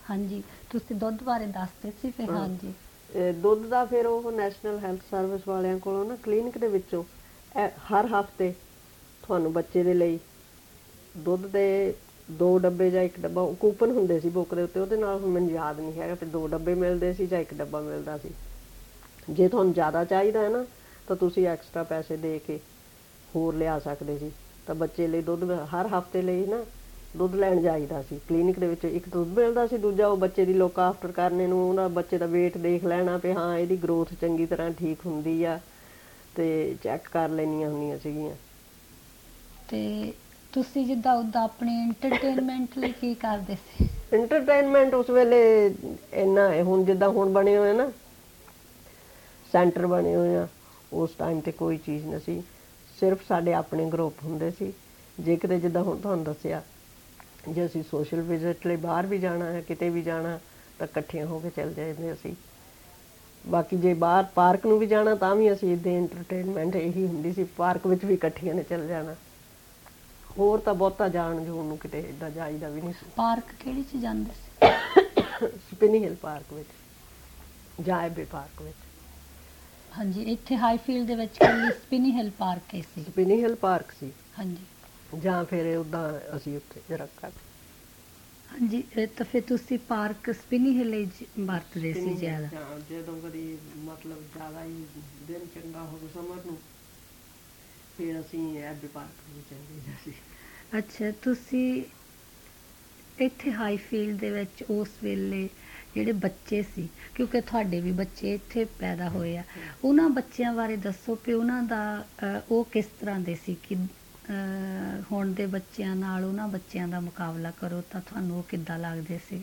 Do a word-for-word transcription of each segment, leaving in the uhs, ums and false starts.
ਹਾਂਜੀ, ਤੁਸੀਂ ਦੁੱਧ ਬਾਰੇ ਦੱਸਦੇ ਸੀ ਫਿਰ। ਹਾਂਜੀ, ਦੁੱਧ ਦਾ ਫਿਰ ਉਹ ਨੈਸ਼ਨਲ ਹੈਲਥ ਸਰਵਿਸ ਵਾਲਿਆਂ ਕੋਲੋਂ ਨਾ ਕਲੀਨਿਕ ਦੇ ਵਿੱਚੋਂ ਹਰ ਹਫ਼ਤੇ ਤੁਹਾਨੂੰ ਬੱਚੇ ਦੇ ਲਈ ਦੁੱਧ ਦੇ ਦੋ ਡੱਬੇ ਜਾਂ ਇੱਕ ਡੱਬਾ ਕੂਪਨ ਹੁੰਦੇ ਸੀ ਬੁੱਕ ਦੇ ਉੱਤੇ, ਉਹਦੇ ਨਾਲ ਹੁਣ ਮੈਨੂੰ ਯਾਦ ਨਹੀਂ ਹੈਗਾ, ਫਿਰ ਦੋ ਡੱਬੇ ਮਿਲਦੇ ਸੀ ਜਾਂ ਇੱਕ ਡੱਬਾ ਮਿਲਦਾ ਸੀ। ਜੇ ਤੁਹਾਨੂੰ ਜ਼ਿਆਦਾ ਚਾਹੀਦਾ ਹੈ ਨਾ ਤਾਂ ਤੁਸੀਂ ਐਕਸਟਰਾ ਪੈਸੇ ਦੇ ਕੇ ਹੋਰ ਲਿਆ ਸਕਦੇ ਸੀ। ਤਾਂ ਬੱਚੇ ਲਈ ਦੁੱਧ ਹਰ ਹਫ਼ਤੇ ਲਈ ਨਾ ਦੁੱਧ ਲੈਣ ਜਾਈਦਾ ਸੀ ਕਲੀਨਿਕ ਦੇ ਵਿੱਚ। ਇੱਕ ਦੁੱਧ ਮਿਲਦਾ ਸੀ, ਦੂਜਾ ਉਹ ਬੱਚੇ ਦੀ ਲੁੱਕ ਆਫਟਰ ਕਰਨੇ ਨੂੰ, ਉਹਨਾਂ ਬੱਚੇ ਦਾ ਵੇਟ ਦੇਖ ਲੈਣਾ ਵੀ ਹਾਂ ਇਹਦੀ ਗਰੋਥ ਚੰਗੀ ਤਰ੍ਹਾਂ ਠੀਕ ਹੁੰਦੀ ਆ, ਅਤੇ ਚੈੱਕ ਕਰ ਲੈਣੀਆਂ ਹੁੰਦੀਆਂ ਸੀਗੀਆਂ। ਤੇ ਤੁਸੀਂ ਜਿੱਦਾਂ ਉੱਦਾਂ ਆਪਣੀ ਐਂਟਰਟੇਨਮੈਂਟ ਲਈ ਕੀ ਕਰਦੇ ਸੀ? ਐਂਟਰਟੇਨਮੈਂਟ ਉਸ ਵੇਲੇ ਇੰਨਾ ਹੈ, ਹੁਣ ਜਿੱਦਾਂ ਹੁਣ ਬਣੇ ਹੋਏ ਨਾ ਸੈਂਟਰ ਬਣੇ ਹੋਏ ਆ, ਉਸ ਟਾਈਮ 'ਤੇ ਕੋਈ ਚੀਜ਼ ਨਹੀਂ ਸੀ, ਸਿਰਫ ਸਾਡੇ ਆਪਣੇ ਗਰੁੱਪ ਹੁੰਦੇ ਸੀ। ਜੇ ਕਿਤੇ ਜਿੱਦਾਂ ਹੁਣ ਤੁਹਾਨੂੰ ਦੱਸਿਆ, ਜੇ ਅਸੀਂ ਸੋਸ਼ਲ ਵਿਜ਼ਿਟ ਲਈ ਬਾਹਰ ਵੀ ਜਾਣਾ ਹੈ, ਕਿਤੇ ਵੀ ਜਾਣਾ ਤਾਂ ਇਕੱਠੀਆਂ ਹੋ ਕੇ ਚੱਲ ਜਾਂਦੇ ਅਸੀਂ। ਬਾਕੀ ਜੇ ਬਾਹਰ ਪਾਰਕ ਨੂੰ ਵੀ ਜਾਣਾ ਤਾਂ ਵੀ ਅਸੀਂ ਇੱਦਾਂ ਐਂਟਰਟੇਨਮੈਂਟ ਇਹੀ ਹੁੰਦੀ ਸੀ, ਪਾਰਕ ਵਿੱਚ ਵੀ ਇਕੱਠੀਆਂ ਨੇ ਚੱਲ ਜਾਣਾ। ਹੋਰ ਤਾਂ ਬਹੁਤਾ ਜਾਣ ਜੂਣ ਨੂੰ ਕਿਤੇ ਇੱਦਾਂ ਜਾਈਦਾ ਵੀ ਨਹੀਂ ਸੀ। ਪਾਰਕ ਕਿਹੜੀ 'ਚ ਜਾਂਦੇ ਸੀ? ਸਪਿੰਨੀ ਹਿਲ ਪਾਰਕ ਵਿੱਚ ਜਾਂ ਐਬੇ ਪਾਰਕ ਵਿੱਚ। ਹਾਂਜੀ, ਇੱਥੇ ਹਾਈਫੀਲਡ ਦੇ ਵਿੱਚ ਕੱਲੀ ਸਪਿੰਨੀ ਹਿਲ ਪਾਰਕ ਹੀ ਸੀ? ਸਪਿੰਨੀ ਹਿਲ ਪਾਰਕ ਸੀ। ਹਾਂਜੀ, ਜਾਂ ਫਿਰ ਉੱਦਾਂ ਅਸੀਂ ਉੱਥੇ ਜਰਾ ਕਰ। ਹਾਂਜੀ, ਤਾਂ ਫਿਰ ਤੁਸੀਂ ਪਾਰਕ ਸਪਿੰਨੀ ਹਿਲ ਹੀ ਵਰਤਦੇ ਸੀ ਜ਼ਿਆਦਾ? ਜਦੋਂ ਕਦੀ ਮਤਲਬ ਜ਼ਿਆਦਾ ਹੀ ਦਿਨ ਚੰਗਾ ਹੋਵੇ ਸਮਰ ਨੂੰ, ਫਿਰ ਅਸੀਂ ਐਬੇ ਪਾਰਕ ਨੂੰ ਚੱਲ ਜਾਈਦਾ ਸੀ। ਅੱਛਾ, ਤੁਸੀਂ ਇੱਥੇ ਹਾਈਫੀਲਡ ਦੇ ਵਿੱਚ ਉਸ ਵੇਲੇ ਜਿਹੜੇ ਬੱਚੇ ਸੀ, ਕਿਉਂਕਿ ਤੁਹਾਡੇ ਵੀ ਬੱਚੇ ਇੱਥੇ ਪੈਦਾ ਹੋਏ ਆ, ਉਹਨਾਂ ਬੱਚਿਆਂ ਬਾਰੇ ਦੱਸੋ ਕਿ ਉਹਨਾਂ ਦਾ ਉਹ ਕਿਸ ਤਰ੍ਹਾਂ ਦੇ ਸੀ ਕਿ ਹੁਣ ਦੇ ਬੱਚਿਆਂ ਨਾਲ ਉਹਨਾਂ ਬੱਚਿਆਂ ਦਾ ਮੁਕਾਬਲਾ ਕਰੋ ਤਾਂ ਤੁਹਾਨੂੰ ਉਹ ਕਿੱਦਾਂ ਲੱਗਦੇ ਸੀਗੇ?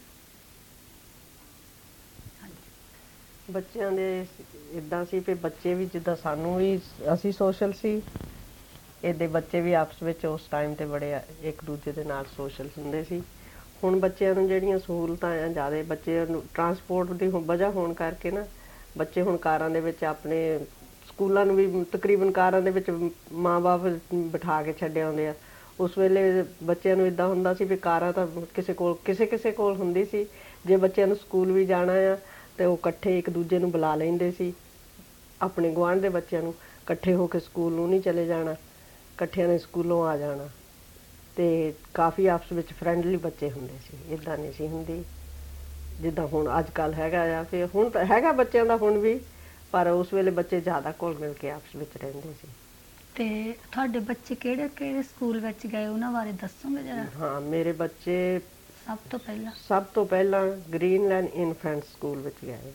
ਬੱਚਿਆਂ ਦੇ ਇੱਦਾਂ ਸੀ ਵੀ ਬੱਚੇ ਵੀ ਜਿੱਦਾਂ ਸਾਨੂੰ ਵੀ ਅਸੀਂ ਸੋਸ਼ਲ ਸੀ, ਇੱਦਾਂ ਬੱਚੇ ਵੀ ਆਪਸ ਵਿੱਚ ਉਸ ਟਾਈਮ 'ਤੇ ਬੜੇ ਇੱਕ ਦੂਜੇ ਦੇ ਨਾਲ ਸੋਸ਼ਲ ਹੁੰਦੇ ਸੀ। ਹੁਣ ਬੱਚਿਆਂ ਨੂੰ ਜਿਹੜੀਆਂ ਸਹੂਲਤਾਂ ਆ ਜ਼ਿਆਦਾ, ਬੱਚਿਆਂ ਨੂੰ ਟਰਾਂਸਪੋਰਟ ਦੀ ਵਜ੍ਹਾ ਹੋਣ ਕਰਕੇ ਨਾ ਬੱਚੇ ਹੁਣ ਕਾਰਾਂ ਦੇ ਵਿੱਚ ਆਪਣੇ ਸਕੂਲਾਂ ਨੂੰ ਵੀ ਤਕਰੀਬਨ ਕਾਰਾਂ ਦੇ ਵਿੱਚ ਮਾਂ ਬਾਪ ਬਿਠਾ ਕੇ ਛੱਡ ਆਉਂਦੇ ਆ। ਉਸ ਵੇਲੇ ਬੱਚਿਆਂ ਨੂੰ ਇੱਦਾਂ ਹੁੰਦਾ ਸੀ ਵੀ ਕਾਰਾਂ ਤਾਂ ਕਿਸੇ ਕੋਲ ਕਿਸੇ ਕਿਸੇ ਕੋਲ ਹੁੰਦੀ ਸੀ। ਜੇ ਬੱਚਿਆਂ ਨੂੰ ਸਕੂਲ ਵੀ ਜਾਣਾ ਆ ਅਤੇ ਉਹ ਇਕੱਠੇ ਇੱਕ ਦੂਜੇ ਨੂੰ ਬੁਲਾ ਲੈਂਦੇ ਸੀ, ਆਪਣੇ ਗੁਆਂਢ ਦੇ ਬੱਚਿਆਂ ਨੂੰ, ਇਕੱਠੇ ਹੋ ਕੇ ਸਕੂਲ ਨੂੰ ਨਹੀਂ ਚਲੇ ਜਾਣਾ, ਇਕੱਠਿਆਂ ਨੇ ਸਕੂਲੋਂ ਆ ਜਾਣਾ, ਅਤੇ ਕਾਫੀ ਆਪਸ ਵਿੱਚ ਫਰੈਂਡਲੀ ਬੱਚੇ ਹੁੰਦੇ ਸੀ। ਇੱਦਾਂ ਨਹੀਂ ਸੀ ਹੁੰਦੀ ਜਿੱਦਾਂ ਹੁਣ ਅੱਜ ਕੱਲ੍ਹ ਹੈਗਾ ਆ। ਫਿਰ ਹੁਣ ਤਾਂ ਹੈਗਾ ਬੱਚਿਆਂ ਦਾ ਹੁਣ ਵੀ, ਪਰ ਉਸ ਵੇਲੇ ਬੱਚੇ ਜ਼ਿਆਦਾ ਘੁਲ ਮਿਲ ਕੇ ਆਪਸ ਵਿੱਚ ਰਹਿੰਦੇ ਸੀ। ਅਤੇ ਤੁਹਾਡੇ ਬੱਚੇ ਕਿਹੜੇ ਕਿਹੜੇ ਸਕੂਲ ਵਿੱਚ ਗਏ, ਉਹਨਾਂ ਬਾਰੇ ਦੱਸੋਗੇ ਜਰਾ? ਹਾਂ, ਮੇਰੇ ਬੱਚੇ ਸਭ ਤੋਂ ਪਹਿਲਾਂ ਸਭ ਤੋਂ ਪਹਿਲਾਂ ਗ੍ਰੀਨਲੈਂਡ ਇਨਫੈਂਟ ਸਕੂਲ ਵਿੱਚ ਗਏ।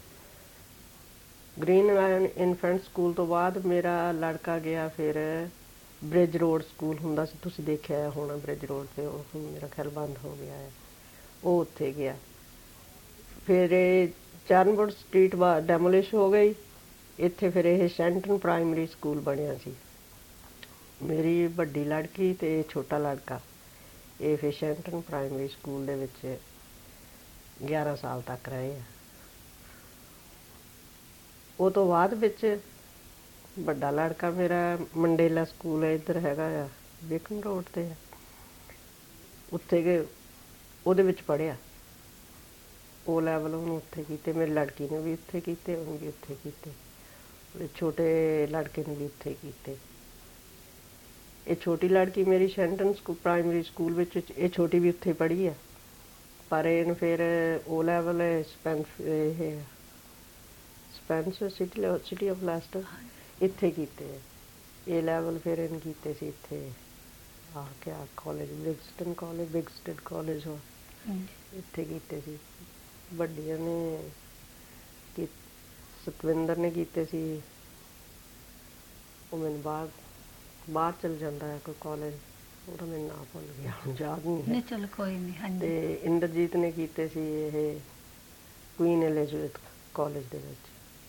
ਗ੍ਰੀਨਲੈਂਡ ਇਨਫੈਂਟ ਸਕੂਲ ਤੋਂ ਬਾਅਦ ਮੇਰਾ ਲੜਕਾ ਗਿਆ ਫਿਰ ਬ੍ਰਿਜ ਰੋਡ ਸਕੂਲ ਹੁੰਦਾ ਸੀ, ਤੁਸੀਂ ਦੇਖਿਆ ਹੋਣਾ ਬ੍ਰਿਜ ਰੋਡ 'ਤੇ, ਉਹ ਹੁਣ ਮੇਰਾ ਖਿਆਲ ਬੰਦ ਹੋ ਗਿਆ ਹੈ, ਉਹ ਉੱਥੇ ਗਿਆ। ਫਿਰ ਇਹ ਚਰਨਵੁੱਡ ਸਟਰੀਟ ਬਾ ਡੈਮੋਲਿਸ਼ ਹੋ ਗਈ, ਇੱਥੇ ਫਿਰ ਇਹ ਸ਼ੈਂਟਨ ਪ੍ਰਾਇਮਰੀ ਸਕੂਲ ਬਣਿਆ ਸੀ। ਮੇਰੀ ਵੱਡੀ ਲੜਕੀ ਅਤੇ ਛੋਟਾ ਲੜਕਾ ਇਹ ਫਿਰ ਸ਼ੈਂਟਨ ਪ੍ਰਾਇਮਰੀ ਸਕੂਲ ਦੇ ਵਿੱਚ ਗਿਆਰਾਂ ਸਾਲ ਤੱਕ ਰਹੇ ਆ। ਉਹ ਤੋਂ ਬਾਅਦ ਵਿੱਚ ਵੱਡਾ ਲੜਕਾ ਮੇਰਾ ਮੰਡੇਲਾ ਸਕੂਲ ਹੈ, ਇੱਧਰ ਹੈਗਾ ਆ ਬੇਕਨ ਰੋਡ 'ਤੇ ਆ, ਉੱਥੇ ਗਏ, ਉਹਦੇ ਵਿੱਚ ਪੜ੍ਹਿਆ। ਉਹ ਲੈਵਲ ਉਹਨੂੰ ਉੱਥੇ ਕੀਤੇ, ਮੇਰੀ ਲੜਕੀ ਨੇ ਵੀ ਉੱਥੇ ਕੀਤੇ, ਉਹਨੂੰ ਵੀ ਉੱਥੇ ਕੀਤੇ, ਛੋਟੇ ਲੜਕੇ ਨੇ ਵੀ ਉੱਥੇ ਕੀਤੇ। ਇਹ ਛੋਟੀ ਲੜਕੀ ਮੇਰੀ ਸ਼ੈਂਟਨ ਸਕੂ ਪ੍ਰਾਇਮਰੀ ਸਕੂਲ ਵਿੱਚ, ਇਹ ਛੋਟੀ ਵੀ ਉੱਥੇ ਪੜ੍ਹੀ ਆ, ਪਰ ਇਹਨੂੰ ਫਿਰ ਉਹ ਲੈਵਲ ਸਪੈਂਸ ਇਹ Spencer city city of Leicester ਇੱਥੇ ਕੀਤੇ। ਇਹ ਲੈਵਲ ਫਿਰ ਇਹਨੇ ਕੀਤੇ ਸੀ ਇੱਥੇ ਆ ਕਿਆ college Wigston college Wigston college ਹੋ ਇੱਥੇ ਕੀਤੇ ਸੀ। ਵੱਡੀਆਂ ਨੇ ਕੀ ਸਤਵਿੰਦਰ ਨੇ ਕੀਤੇ ਸੀ, ਉਹ ਮੈਨੂੰ ਬਾਹਰ ਬਾਹਰ ਚਲ ਜਾਂਦਾ ਹੈ ਕੋਈ ਕਾਲਜ, ਉਹਦਾ ਮੈਨੂੰ ਨਾਂ ਭੁੱਲ ਗਿਆ, ਹੁਣ ਯਾਦ ਨਹੀਂ ਹੈ। ਚਲੋ ਕੋਈ ਨਹੀਂ। ਅਤੇ ਇੰਦਰਜੀਤ ਨੇ ਕੀਤੇ ਸੀ ਇਹ ਕੁਈਨ ਐਲਿਜ਼abeth ਕਾਲਜ ਦੇ ਵਿੱਚ।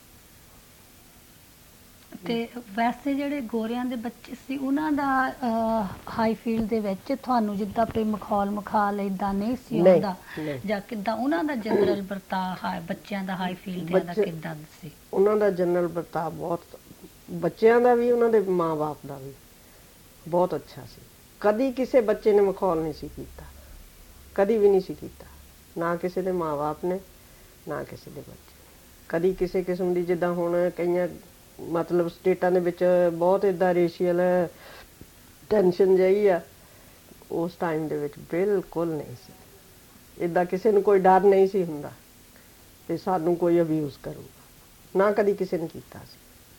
ਅਤੇ ਵੈਸੇ ਜਿਹੜੇ ਗੋਰਿਆਂ ਦੇ ਬੱਚੇ ਸੀ ਉਹਨਾਂ ਦਾ ਹਾਈਫੀਲਡ ਦੇ ਵਿੱਚ ਤੁਹਾਨੂੰ ਜਿੱਦਾਂ ਵੀ ਮਖੌਲ ਮਖਾਲ ਇੱਦਾਂ ਨਹੀਂ ਸੀ ਆਉਂਦਾ, ਜਾਂ ਕਿੱਦਾਂ ਉਹਨਾਂ ਦਾ ਜਨਰਲ ਵਰਤਾਅ ਬੱਚਿਆਂ ਦਾ ਹਾਈਫੀਲਡ ਦਾ ਕਿੱਦਾਂ ਸੀ? ਉਹਨਾਂ ਦਾ ਜਨਰਲ ਵਰਤਾਅ ਬਹੁਤ, ਬੱਚਿਆਂ ਦਾ ਵੀ ਉਹਨਾਂ ਦੇ ਮਾਂ ਬਾਪ ਦਾ ਵੀ ਬਹੁਤ ਅੱਛਾ ਸੀ। ਕਦੀ ਕਿਸੇ ਬੱਚੇ ਨੇ ਮਖੌਲ ਨਹੀਂ ਸੀ ਕੀਤਾ, ਕਦੀ ਵੀ ਨਹੀਂ ਸੀ ਕੀਤਾ। ਨਾ ਕਿਸੇ ਦੇ ਮਾਂ-ਬਾਪ ਨੇ, ਨਾ ਕਿਸੇ ਦੇ ਬੱਚੇ। ਕਦੀ ਕਿਸੇ ਕਿਸਮ ਦੀ, ਜਿੱਦਾਂ ਹੁਣ ਕਈਆਂ ਮਤਲਬ ਸਟੇਟਾਂ ਦੇ ਵਿੱਚ ਬਹੁਤ ਇੱਦਾਂ ਰੇਸ਼ੀਅਲ ਟੈਨਸ਼ਨ ਜਿਹੀ ਆ, ਉਸ ਟਾਈਮ ਦੇ ਵਿੱਚ ਬਿਲਕੁਲ ਨਹੀਂ ਸੀ ਇੱਦਾਂ। ਕਿਸੇ ਨੂੰ ਕੋਈ ਡਰ ਨਹੀਂ ਸੀ ਹੁੰਦਾ ਤੇ ਸਾਨੂੰ ਕੋਈ ਅਬਿਊਜ਼ ਕਰੂਗਾ, ਨਾ ਕਦੀ ਕਿਸੇ ਨੇ ਕੀਤਾ ਸੀ।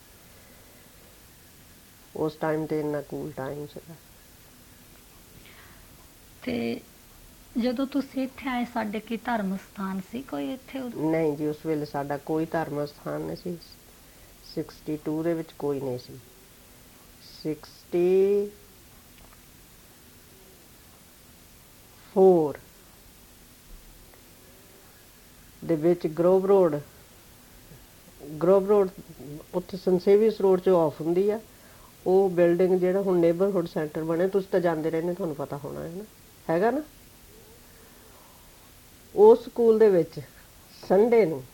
ਉਸ ਟਾਈਮ ਤੇ ਇੰਨਾ ਕੂਲ ਟਾਈਮ ਸੀਗਾ। ਤੇ ਜਦੋਂ ਤੁਸੀਂ ਇੱਥੇ ਆਏ, ਸਾਡੇ ਕੀ ਧਰਮ ਸਥਾਨ ਸੀ ਕੋਈ ਇੱਥੇ ਉਦੋਂ? ਨਹੀਂ ਜੀ, ਉਸ ਵੇਲੇ ਸਾਡਾ ਕੋਈ ਧਰਮ ਸਥਾਨ ਨਹੀਂ ਸੀ। ਸਿਕਸਟੀ ਟੂ ਦੇ ਵਿੱਚ ਕੋਈ ਨਹੀਂ ਸੀ। ਸਿਕਸਟੀ ਫੋਰ ਦੇ ਵਿੱਚ ਗਰੋਵ ਰੋਡ ਗਰੋਵ ਰੋਡ ਉੱਥੇ ਸੰਸੇਵੀਅਸ ਰੋਡ 'ਚ ਆਫ ਹੁੰਦੀ ਆ ਉਹ ਬਿਲਡਿੰਗ, ਜਿਹੜਾ ਹੁਣ ਨੇਬਰਹੁੱਡ ਸੈਂਟਰ ਬਣਿਆ, ਤੁਸੀਂ ਤਾਂ ਜਾਂਦੇ ਰਹਿੰਦੇ, ਤੁਹਾਨੂੰ ਪਤਾ ਹੋਣਾ ਹੈ ਨਾ, ਹੈਗਾ ਨਾ। ਉਸ ਸਕੂਲ ਦੇ ਵਿੱਚ ਸੰਡੇ ਨੂੰ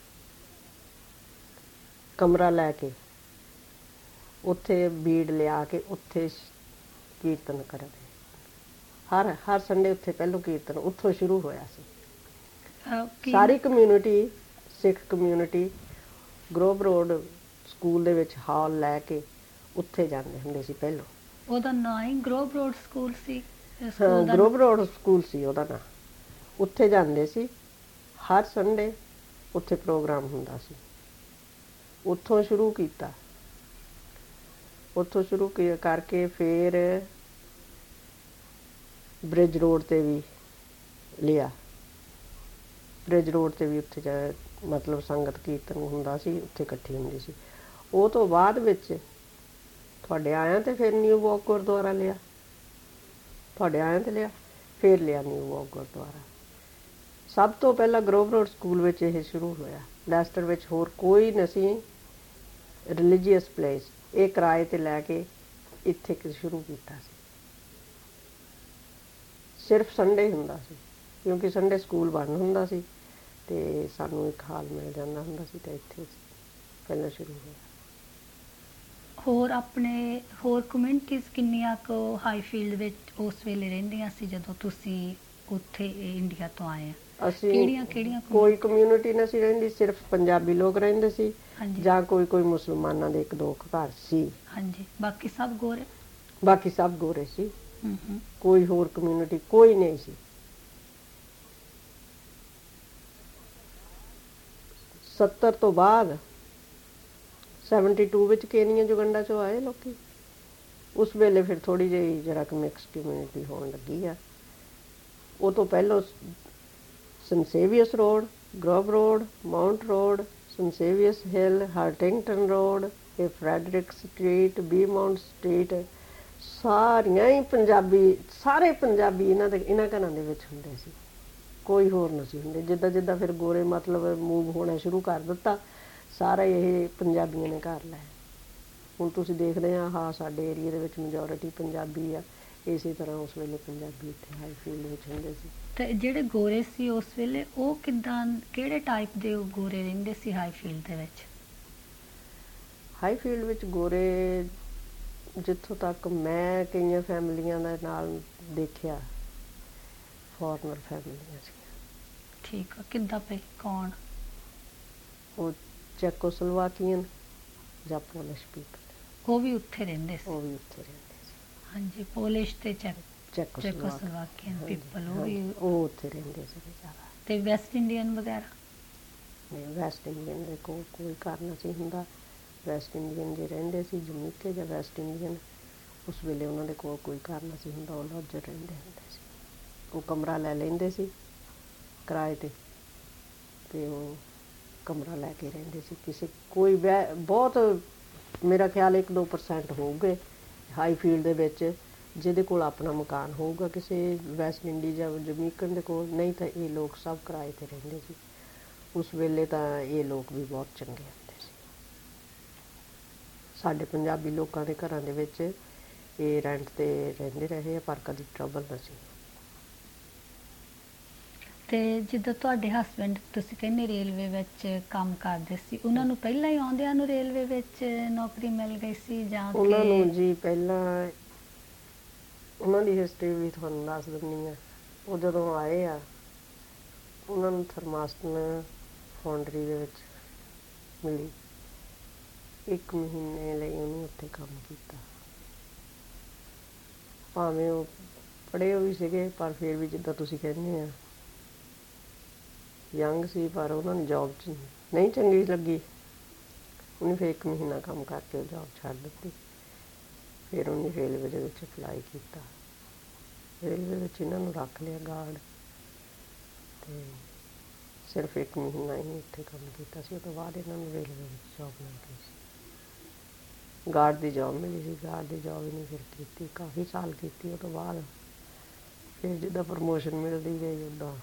ਕਮਰਾ ਲੈ ਕੇ ਉੱਥੇ ਬੀੜ ਲਿਆ ਕੇ ਉੱਥੇ ਕੀਰਤਨ ਕਰਦੇ। ਹਰ ਹਰ ਸੰਡੇ ਉੱਥੇ ਪਹਿਲੋਂ ਕੀਰਤਨ ਉੱਥੋਂ ਸ਼ੁਰੂ ਹੋਇਆ ਸੀ। ਅਹ ਕੀ- ਸਾਰੀ community, Sikh community Grove Road school ਦੇ ਵਿੱਚ ਹਾਲ ਲੈ ਕੇ ਉੱਥੇ ਜਾਂਦੇ ਹੁੰਦੇ ਸੀ ਪਹਿਲੋਂ। ਉਹਦਾ ਨਾਂ ਹੀ ਗਰੋਵ ਰੋਡ ਸਕੂਲ ਸੀ? ਅਹ ਹਾਂ, ਸਕੂਲ ਦਾ ਗਰੋਵ ਰੋਡ ਸਕੂਲ ਸੀ ਉਹਦਾ ਨਾਂ। ਉੱਥੇ ਜਾਂਦੇ ਸੀ ਹਰ ਸੰਡੇ, ਉੱਥੇ ਪ੍ਰੋਗਰਾਮ ਹੁੰਦਾ ਸੀ। ਉੱਥੋਂ ਸ਼ੁਰੂ ਕੀਤਾ, ਉੱਥੋਂ ਸ਼ੁਰੂ ਕੀ- ਕਰਕੇ ਫਿਰ ਬ੍ਰਿਜ ਰੋਡ ਤੇ ਵੀ ਲਿਆ। ਬ੍ਰਿਜ ਰੋਡ ਤੇ ਵੀ ਉੱਥੇ ਜਾ ਮਤਲਬ ਸੰਗਤ ਕੀਰਤਨ ਹੁੰਦਾ ਸੀ, ਉੱਥੇ ਇਕੱਠੀ ਹੁੰਦੀ ਸੀ। ਉਹ ਤੋਂ ਬਾਅਦ ਵਿੱਚ ਤੁਹਾਡੇ ਆਇਆਂ ਤੇ ਫਿਰ ਨਿਊ ਵਾਕ ਗੁਰਦੁਆਰਾ ਲਿਆ। ਤੁਹਾਡੇ ਆਇਆਂ ਤੇ ਲਿਆ, ਫਿਰ ਲਿਆ ਨਿਊ ਵਾਕ ਗੁਰਦੁਆਰਾ। ਸਭ ਤੋਂ ਪਹਿਲਾਂ ਗਰੋਵ ਰੋਡ ਸਕੂਲ ਵਿੱਚ ਇਹ ਸ਼ੁਰੂ ਹੋਇਆ। ਲੈਸਟਰ ਵਿੱਚ ਹੋਰ ਕੋਈ ਨਹੀਂ ਸੀ ਰਿਲੀਜੀਅਸ ਪਲੇਸ। ਇਹ ਕਿਰਾਏ ਤੇ ਲੈ ਕੇ ਇੱਥੇ ਕਿ ਸ਼ੁਰੂ ਕੀਤਾ ਸੀ। ਸਿਰਫ ਸੰਡੇ ਹੁੰਦਾ ਸੀ, ਕਿਉਂਕਿ ਸੰਡੇ ਸਕੂਲ ਬੰਦ ਹੁੰਦਾ ਸੀ ਤੇ ਸਾਨੂੰ ਇੱਕ ਹਾਲ ਮਿਲ ਜਾਂਦਾ ਹੁੰਦਾ ਸੀ, ਤੇ ਇੱਥੇ ਪਹਿਲਾਂ ਸ਼ੁਰੂ ਹੋਇਆ। ਹੋਰ ਆਪਣੇ ਹੋਰ ਕਮਿਊਨਿਟੀਜ਼ ਕਿੰਨੀਆਂ ਕੁ ਹਾਈਫੀਲਡ ਵਿੱਚ ਉਸ ਵੇਲੇ ਰਹਿੰਦੀਆਂ ਸੀ ਜਦੋਂ ਤੁਸੀਂ ਉੱਥੇ ਇੰਡੀਆ ਤੋਂ ਆਏ ਆ? ਅਸੀਂ ਕਿਹੜੀਆਂ ਕਿਹੜੀਆਂ ਕੋਈ ਕਮਿਊਨਿਟੀ ਨਹੀਂ ਸੀ ਰਹਿੰਦੀ, ਸਿਰਫ ਪੰਜਾਬੀ ਲੋਕ ਰਹਿੰਦੇ ਸੀ ਹਾਂਜੀ ਜਾਂ ਕੋਈ ਕੋਈ ਮੁਸਲਮਾਨਾਂ ਦੇ ਇੱਕ ਦੋ ਘਰ ਸੀ। ਹਾਂਜੀ, ਬਾਕੀ ਸਭ ਗੋਰੇ? ਬਾਕੀ ਸਭ ਗੋਰੇ ਸੀ। ਹੂੰ ਹੂੰ। ਕੋਈ ਹੋਰ ਕਮਿਊਨਿਟੀ ਕੋਈ ਨਹੀਂ ਸੀ। ਸੱਤਰ ਤੋਂ ਬਾਅਦ ਸੈਵਨਟੀ ਟੂ ਵਿੱਚ ਕੇਨੀਆ ਯੁਗੰਡਾ ਚੋਂ ਆਏ ਲੋਕੀ। ਉਸ ਵੇਲੇ ਫਿਰ ਥੋੜੀ ਜਿਹੀ ਜਰਾ ਕੁ ਮਿਕਸ ਕਮਿਊਨਿਟੀ ਹੋਣ ਲੱਗੀ ਆ। ਉਹ ਤੋਂ ਪਹਿਲਾਂ Saint Saviour's Road, Grove Road, Mount Road, Saint Saviour's Hill, Hartington Road, ਇਹ ਫਰੈਡਰਿਕ ਸਟਰੀਟ, ਬੀਮਾਊਂਟ ਸਟਰੀਟ, ਸਾਰੀਆਂ ਹੀ ਪੰਜਾਬੀ, ਸਾਰੇ ਪੰਜਾਬੀ ਇਹਨਾਂ ਦੇ ਇਹਨਾਂ ਘਰਾਂ ਦੇ ਵਿੱਚ ਹੁੰਦੇ ਸੀ। ਕੋਈ ਹੋਰ ਨਹੀਂ ਸੀ ਹੁੰਦੇ। ਜਿੱਦਾਂ ਜਿੱਦਾਂ ਫਿਰ ਗੋਰੇ ਮਤਲਬ ਮੂਵ ਹੋਣਾ ਸ਼ੁਰੂ ਕਰ ਦਿੱਤਾ, ਸਾਰਾ ਇਹ ਪੰਜਾਬੀਆਂ ਨੇ ਘਰ ਲਏ। ਹੁਣ ਤੁਸੀਂ ਦੇਖਦੇ ਆ, ਹਾਂ ਸਾਡੇ ਏਰੀਏ ਦੇ ਵਿੱਚ ਮੈਜੋਰਿਟੀ ਪੰਜਾਬੀ ਆ। ਇਸੇ ਤਰ੍ਹਾਂ ਉਸ ਵੇਲੇ ਪੰਜਾਬੀ ਇੱਥੇ ਹਾਈਫੀਲਡ ਵਿੱਚ ਹੁੰਦੇ ਸੀ। ਤੇ ਜਿਹੜੇ ਗੋਰੇ ਸੀ ਉਸ ਵੇਲੇ, ਉਹ ਕਿੱਦਾਂ, ਕਿਹੜੇ ਟਾਈਪ ਦੇ ਉਹ ਗੋਰੇ ਰਹਿੰਦੇ ਸੀ ਹਾਈਫੀਲਡ ਦੇ ਵਿੱਚ? ਹਾਈਫੀਲਡ ਵਿੱਚ ਗੋਰੇ, ਜਿੱਥੋਂ ਤੱਕ ਮੈਂ ਕਈਆਂ ਫੈਮਲੀਆਂ ਦੇ ਨਾਲ ਦੇਖਿਆ, ਫੋਰਨਰ ਫੈਮਲੀਆਂ ਸੀ। ਠੀਕ ਆ, ਕਿੱਦਾਂ ਪਏ? ਕੌਣ? ਉਹ ਚੈਕੋਸਲੋਵਾਕੀਅਨ ਜਾਂ ਪੋਲਿਸ਼ ਪੀਪਲ, ਉਹ ਵੀ ਉੱਥੇ ਰਹਿੰਦੇ ਸੀ? ਉਹ ਵੀ ਉੱਥੇ ਰਹਿੰਦੇ ਸੀ। ਹਾਂਜੀ, ਪੋਲਿਸ਼ ਤੇ ਚੈਕ ਚੈਕੋਸਲੋਵਾਕੀਅਨ ਚੈਕੋਸਲੋਵਾਕੀਅਨ ਪੀਪਲ, ਉਹ ਵੀ। ਉਹ ਉੱਥੇ ਰਹਿੰਦੇ ਸੀ ਜ਼ਿਆਦਾ। ਤੇ ਵੈਸਟ ਇੰਡੀਅਨ ਵਗੈਰਾ? ਨਹੀਂ, ਵੈਸਟ ਇੰਡੀਅਨ ਦੇ ਕੋਲ ਕੋਈ ਘਰ ਨਹੀਂ ਸੀ ਹੁੰਦਾ। ਵੈਸਟ ਇੰਡੀਅਨ ਜੇ ਰਹਿੰਦੇ ਸੀ, ਜਮੀਕੇ ਜਾਂ ਵੈਸਟ ਇੰਡੀਅਨ, ਉਸ ਵੇਲੇ ਉਹਨਾਂ ਦੇ ਕੋਲ ਕੋਈ ਘਰ ਨਹੀਂ ਸੀ ਹੁੰਦਾ। ਉਹ ਲੌਜਰ ਰਹਿੰਦੇ ਹੁੰਦੇ ਸੀ। ਉਹ ਕਮਰਾ ਲੈ ਲੈਂਦੇ ਸੀ ਕਿਰਾਏ ਤੇ, ਤੇ ਉਹ ਕਮਰਾ ਲੈ ਕੇ ਰਹਿੰਦੇ ਸੀ। ਕਿਸੇ ਕੋਈ ਵੈ ਬਹੁਤ ਮੇਰਾ ਖਿਆਲ ਇੱਕ ਦੋ ਪਰਸੈਂਟ ਹੋਊਗੇ ਹਾਈਫੀਲਡ ਦੇ ਵਿੱਚ ਜਿਹਦੇ ਕੋਲ ਆਪਣਾ ਮਕਾਨ ਹੋਊਗਾ, ਕਿਸੇ ਵੈਸਟ ਇੰਡੀ ਜਾਂ ਜਮੀਕਨ ਦੇ ਕੋਲ। ਨਹੀਂ ਤਾਂ ਇਹ ਲੋਕ ਸਭ ਕਿਰਾਏ ਤੇ ਰਹਿੰਦੇ ਸੀ। ਉਸ ਵੇਲੇ ਤਾਂ ਇਹ ਲੋਕ ਵੀ ਬਹੁਤ ਚੰਗੇ ਹੁੰਦੇ ਸੀ। ਸਾਡੇ ਪੰਜਾਬੀ ਲੋਕਾਂ ਦੇ ਘਰਾਂ ਦੇ ਵਿੱਚ ਇਹ ਰੈਂਟ ਤੇ ਰਹਿੰਦੇ ਰਹੇ ਆ, ਪਰ ਕਦੀ ਟਰਬਲ ਨਹੀਂ ਸੀ। ਤੇ ਜਿੱਦਾਂ ਤੁਹਾਡੇ ਹਸਬੈਂਡ, ਤੁਸੀਂ ਕਹਿੰਦੇ ਰੇਲਵੇ ਵਿੱਚ ਕੰਮ ਕਰਦੇ ਸੀ, ਉਹਨਾਂ ਨੂੰ ਪਹਿਲਾਂ ਹੀ ਆਉਂਦਿਆਂ ਨੂੰ ਰੇਲਵੇ ਵਿੱਚ ਨੌਕਰੀ ਮਿਲ ਗਈ ਸੀ ਜਾਂ ਉਹਨਾਂ ਨੂੰ ਕਿ? ਜੀ ਪਹਿਲਾਂ, ਉਹਨਾਂ ਦੀ ਹਿਸਟਰੀ ਵੀ ਤੁਹਾਨੂੰ ਦੱਸ ਦਿੰਦੀ ਆ। ਉਹ ਜਦੋਂ ਆਏ ਆ ਉਹਨਾਂ ਨੂੰ ਥਰਮਾਸਟਨ ਫਾਊਂਡਰੀ ਦੇ ਵਿੱਚ ਮਿਲੀ। ਇੱਕ ਮਹੀਨੇ ਲਈ ਉਹਨੇ ਉੱਥੇ ਕੰਮ ਕੀਤਾ। ਭਾਵੇਂ ਉਹ ਪੜ੍ਹੇ ਹੋਏ ਸੀਗੇ ਪਰ ਫਿਰ ਵੀ ਜਿੱਦਾਂ ਤੁਸੀਂ ਕਹਿੰਦੇ ਆ ਯੰਗ ਸੀ, ਪਰ ਉਹਨਾਂ ਨੂੰ ਜੋਬ 'ਚ ਨਹੀਂ ਚੰਗੀ ਲੱਗੀ। ਉਹਨੇ ਫਿਰ ਇੱਕ ਮਹੀਨਾ ਕੰਮ ਕਰਕੇ ਉਹ ਜੋਬ ਛੱਡ ਦਿੱਤੀ। ਫਿਰ ਉਹਨੇ ਰੇਲਵੇ ਦੇ ਵਿੱਚ ਅਪਲਾਈ ਕੀਤਾ। ਰੇਲਵੇ ਵਿੱਚ ਇਹਨਾਂ ਨੂੰ ਰੱਖ ਲਿਆ ਗਾਰਡ, ਅਤੇ ਸਿਰਫ ਇੱਕ ਮਹੀਨਾ ਹੀ ਉੱਥੇ ਕੰਮ ਕੀਤਾ ਸੀ। ਉਹ ਤੋਂ ਬਾਅਦ ਇਹਨਾਂ ਨੂੰ ਰੇਲਵੇ ਵਿੱਚ ਜੋਬ ਮਿਲ ਗਈ ਸੀ। ਗਾਰਡ ਦੀ ਜੋਬ ਮਿਲੀ ਸੀ। ਗਾਰਡ ਦੀ ਜੋਬ ਇਹਨੇ ਫਿਰ ਕੀਤੀ, ਕਾਫੀ ਸਾਲ ਕੀਤੀ। ਉਹ ਤੋਂ ਬਾਅਦ ਫਿਰ ਜਿੱਦਾਂ ਪ੍ਰਮੋਸ਼ਨ ਮਿਲਦੀ ਗਈ ਉੱਦਾਂ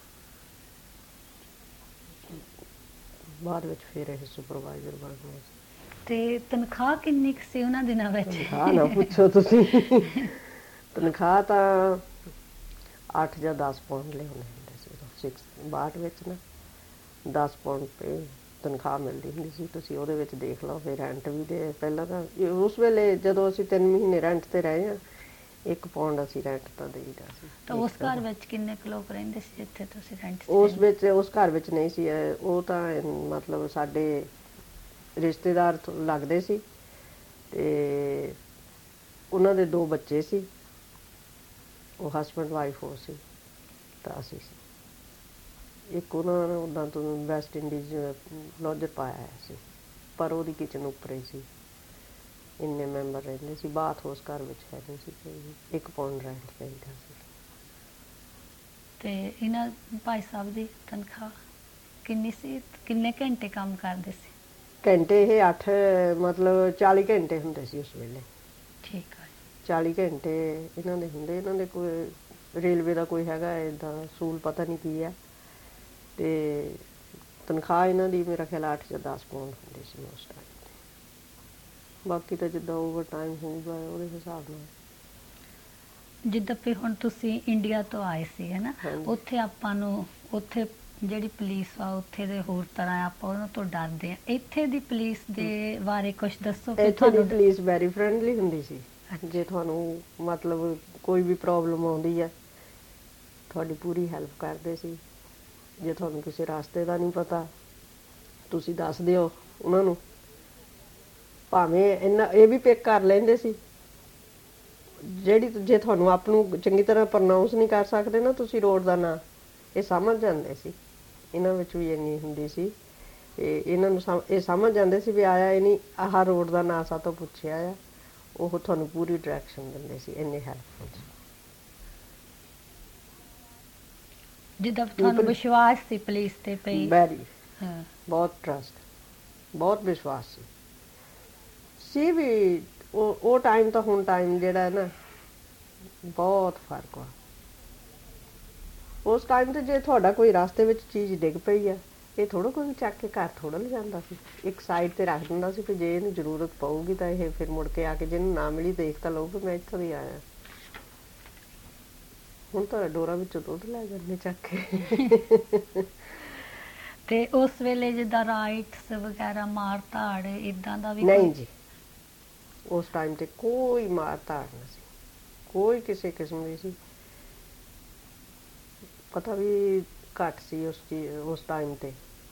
ਬਾਅਦ ਵਿੱਚ ਫਿਰ ਇਹ ਸੁਪਰਵਾਈਜ਼ਰ ਬਣ ਗਏ। ਤੇ ਤਨਖਾਹ ਕਿੰਨੀ ਕੁ ਸੀ ਉਹਨਾਂ ਦਿਨਾਂ ਵਿੱਚ? ਤਨਖਾਹ ਨਾ ਪੁੱਛੋ ਤੁਸੀਂ। ਤਨਖਾਹ ਤਾਂ ਅੱਠ ਜਾਂ ਦਸ ਪਾਉਂਡ ਲਿਆਉਂਦੇ ਹੁੰਦੇ ਸੀ ਉਦੋਂ। ਸਿਕਸ ਬਾਹਠ ਵਿੱਚ ਨਾ ਦਸ ਪਾਉਂਡ ਪੇ ਤਨਖਾਹ ਮਿਲਦੀ ਹੁੰਦੀ ਸੀ। ਤੁਸੀਂ ਉਹਦੇ ਵਿੱਚ ਦੇਖ ਲਓ। ਫਿਰ ਰੈਂਟ ਵੀ ਦੇ ਪਹਿਲਾਂ ਤਾਂ ਉਸ ਵੇਲੇ ਜਦੋਂ ਅਸੀਂ ਤਿੰਨ ਮਹੀਨੇ ਰੈਂਟ 'ਤੇ ਰਹੇ ਹਾਂ, ਇੱਕ ਪਾਉਂਡ ਅਸੀਂ ਰੈਂਟ ਤਾਂ ਦੇਈਦਾ ਸੀ। ਤਾਂ ਉਸ ਘਰ ਵਿੱਚ ਕਿੰਨੇ ਕੁ ਲੋਕ ਰਹਿੰਦੇ ਸੀ ਜਿੱਥੇ ਤੁਸੀਂ ਰੈਂਟ? ਉਸ ਵਿੱਚ ਉਸ ਘਰ ਵਿੱਚ ਨਹੀਂ ਸੀ। ਉਹ ਤਾਂ ਮਤਲਬ ਸਾਡੇ ਰਿਸ਼ਤੇਦਾਰ ਲੱਗਦੇ ਸੀ, ਅਤੇ ਉਹਨਾਂ ਦੇ ਦੋ ਬੱਚੇ ਸੀ। ਉਹ ਹਸਬੈਂਡ ਵਾਈਫ ਉਹ ਸੀ, ਤਾਂ ਅਸੀਂ ਸੀ। ਇੱਕ ਉਹਨਾਂ ਨੇ ਉੱਦਾਂ ਤੋਂ ਵੈਸਟ ਇੰਡੀਜ਼ ਲੌਜਰ ਪਾਇਆ ਹੋਇਆ ਸੀ, ਪਰ ਉਹਦੀ ਕਿਚਨ ਉੱਪਰ ਹੀ ਸੀ। ਇੰਨੇ ਮੈਂਬਰ ਰਹਿੰਦੇ ਸੀ। ਬਾਥ ਉਸ ਘਰ ਵਿੱਚ ਹੈ ਨਹੀਂ ਸੀ ਕੋਈ। ਇੱਕ ਪਾਉਂਡ ਰੈਂਟ ਚਾਹੀਦਾ ਸੀ। ਤੇ ਇਹਨਾਂ ਭਾਈ ਸਾਹਿਬ ਦੀ ਤਨਖਾਹ ਕਿੰਨੀ ਸੀ? ਕਿੰਨੇ ਘੰਟੇ ਕੰਮ ਕਰਦੇ ਸੀ? ਘੰਟੇ ਇਹ ਅੱਠ ਮਤਲਬ ਚਾਲੀ ਘੰਟੇ ਹੁੰਦੇ ਸੀ ਉਸ ਵੇਲੇ। ਠੀਕ ਆ। ਚਾਲੀ ਘੰਟੇ ਇਹਨਾਂ ਦੇ ਹੁੰਦੇ। ਇਹਨਾਂ ਦੇ ਕੋਈ ਰੇਲਵੇ ਦਾ ਕੋਈ ਹੈਗਾ ਇੱਦਾਂ ਅਸੂਲ ਪਤਾ ਨਹੀਂ ਕੀ ਆ। ਅਤੇ ਤਨਖਾਹ ਇਹਨਾਂ ਦੀ ਮੇਰਾ ਖਿਆਲ ਅੱਠ ਜਾਂ ਦਸ ਪਾਉਂਡ ਹੁੰਦੀ ਸੀ ਉਸ ਟਾਈਮ 'ਤੇ। ਬਾਕੀ ਤਾਂ ਜਿੱਦਾਂ ਓਵਰ ਟਾਈਮ ਹੋਊਗਾ ਉਹਦੇ ਹਿਸਾਬ ਨਾਲ। ਜਿੱਦਾਂ ਵੀ ਹੁਣ ਤੁਸੀਂ ਇੰਡੀਆ ਤੋਂ ਆਏ ਸੀ ਹੈ ਨਾ, ਉੱਥੇ ਆਪਾਂ ਨੂੰ ਉੱਥੇ ਜਿਹੜੀ ਪੁਲਿਸ ਆ ਉੱਥੇ ਦੇ ਹੋਰ ਤਰ੍ਹਾਂ ਆਪਾਂ ਉਹਨਾਂ ਤੋਂ ਡਰਦੇ ਆ। ਇੱਥੇ ਦੀ ਪੁਲਿਸ ਦੇ ਬਾਰੇ ਕੁਝ ਦੱਸੋ। ਇੱਥੇ ਦੀ ਪੁਲਿਸ ਵੈਰੀ ਫਰੈਂਡਲੀ ਹੁੰਦੀ ਸੀ। ਜੇ ਤੁਹਾਨੂੰ ਮਤਲਬ ਕੋਈ ਵੀ ਪ੍ਰੋਬਲਮ ਆਉਂਦੀ ਹੈ, ਤੁਹਾਡੀ ਪੂਰੀ ਹੈਲਪ ਕਰਦੇ ਸੀ। ਜੇ ਤੁਹਾਨੂੰ ਕਿਸੇ ਰਸਤੇ ਦਾ ਨਹੀਂ ਪਤਾ, ਤੁਸੀਂ ਦੱਸ ਦਿਓ ਉਹਨਾਂ ਨੂੰ। ਭਾਵੇਂ ਇੰਨਾ ਇਹ ਵੀ ਪਿਕ ਕਰ ਲੈਂਦੇ ਸੀ। ਜਿਹੜੀ ਜੇ ਤੁਹਾਨੂੰ ਆਪ ਨੂੰ ਚੰਗੀ ਤਰ੍ਹਾਂ ਪ੍ਰਨਾਊਂਸ ਨਹੀਂ ਕਰ ਸਕਦੇ ਨਾ ਤੁਸੀਂ ਰੋਡ ਦਾ ਨਾਂ, ਇਹ ਸਮਝ ਜਾਂਦੇ ਸੀ। ਇਹਨਾਂ ਵਿੱਚ ਵੀ ਇੰਨੀ ਹੁੰਦੀ ਸੀ। ਇਹ ਇਹਨਾਂ ਨੂੰ ਸਮ ਇਹ ਸਮਝ ਜਾਂਦੇ ਸੀ ਵੀ ਆਇਆ ਇਹ ਨਹੀਂ ਆਹ ਰੋਡ ਦਾ ਨਾਂ ਸਾਤੋਂ ਪੁੱਛਿਆ ਆ। ਉਹ ਤੁਹਾਨੂੰ ਪੂਰੀ ਡਾਇਰੈਕਸ਼ਨ ਦਿੰਦੇ ਸੀ। ਇੰਨੇ ਹੈਲਪਫੁਲ ਸੀ। ਜਿੱਦਾਂ ਤੁਹਾਨੂੰ ਵਿਸ਼ਵਾਸ ਸੀ ਪੁਲਿਸ ਤੇ ਪਈ? ਵੈਰੀ, ਹਾਂ, ਬਹੁਤ ਟਰਸਟ, ਬਹੁਤ ਵਿਸ਼ਵਾਸ ਸੀ। ਸੀ ਵੀ ਉਹ ਉਹ ਟਾਈਮ ਤਾਂ ਹੁਣ ਟਾਈਮ ਜਿਹੜਾ ਹੈ ਨਾ ਬਹੁਤ ਫਰਕ ਆ। ਉਸ ਟਾਈਮ 'ਤੇ ਜੇ ਤੁਹਾਡਾ ਕੋਈ ਰਸਤੇ ਵਿੱਚ ਚੀਜ਼ ਡਿੱਗ ਪਈ ਆ, ਇਹ ਥੋੜ੍ਹਾ ਕੋਈ ਚੱਕ ਕੇ ਘਰ ਥੋੜ੍ਹਾ ਲਿਜਾਂਦਾ ਸੀ। ਇੱਕ ਸਾਈਡ 'ਤੇ ਰੱਖ ਦਿੰਦਾ ਸੀ ਕਿ ਜੇ ਇਹਨੂੰ ਜ਼ਰੂਰਤ ਪਊਗੀ ਤਾਂ ਇਹ ਫਿਰ ਮੁੜ ਕੇ ਆ ਕੇ ਜਿਹਨੂੰ ਨਾ ਮਿਲੀ ਦੇਖ ਤਾਂ ਲਊ ਕਿ ਮੈਂ ਇੱਥੋਂ ਦੀ ਆਇਆ। ਹੁਣ ਤਾਂ ਡੋਰਾਂ ਵਿੱਚੋਂ ਦੁੱਧ ਲੈ ਜਾਂਦੇ ਚੱਕ ਕੇ। ਤੇ ਉਸ ਵੇਲੇ ਜਿੱਦਾਂ ਰਾਈਟਸ ਵਗੈਰਾ ਮਾਰ ਧਾੜ ਇਦਾਂ ਦਾ ਵੀ? ਨਹੀਂ ਜੀ, ਉਸ ਟਾਈਮ 'ਤੇ ਕੋਈ ਮਾਰ ਧਾੜ ਨਹੀਂ ਸੀ, ਕੋਈ ਕਿਸੇ ਕਿਸਮ ਦੀ ਸੀ। ਪਤਾ ਵੀ ਘੱਟ ਸੀ ਉਸ ਚੀਜ਼ ਉਸ ਟਾਈਮ 'ਤੇ,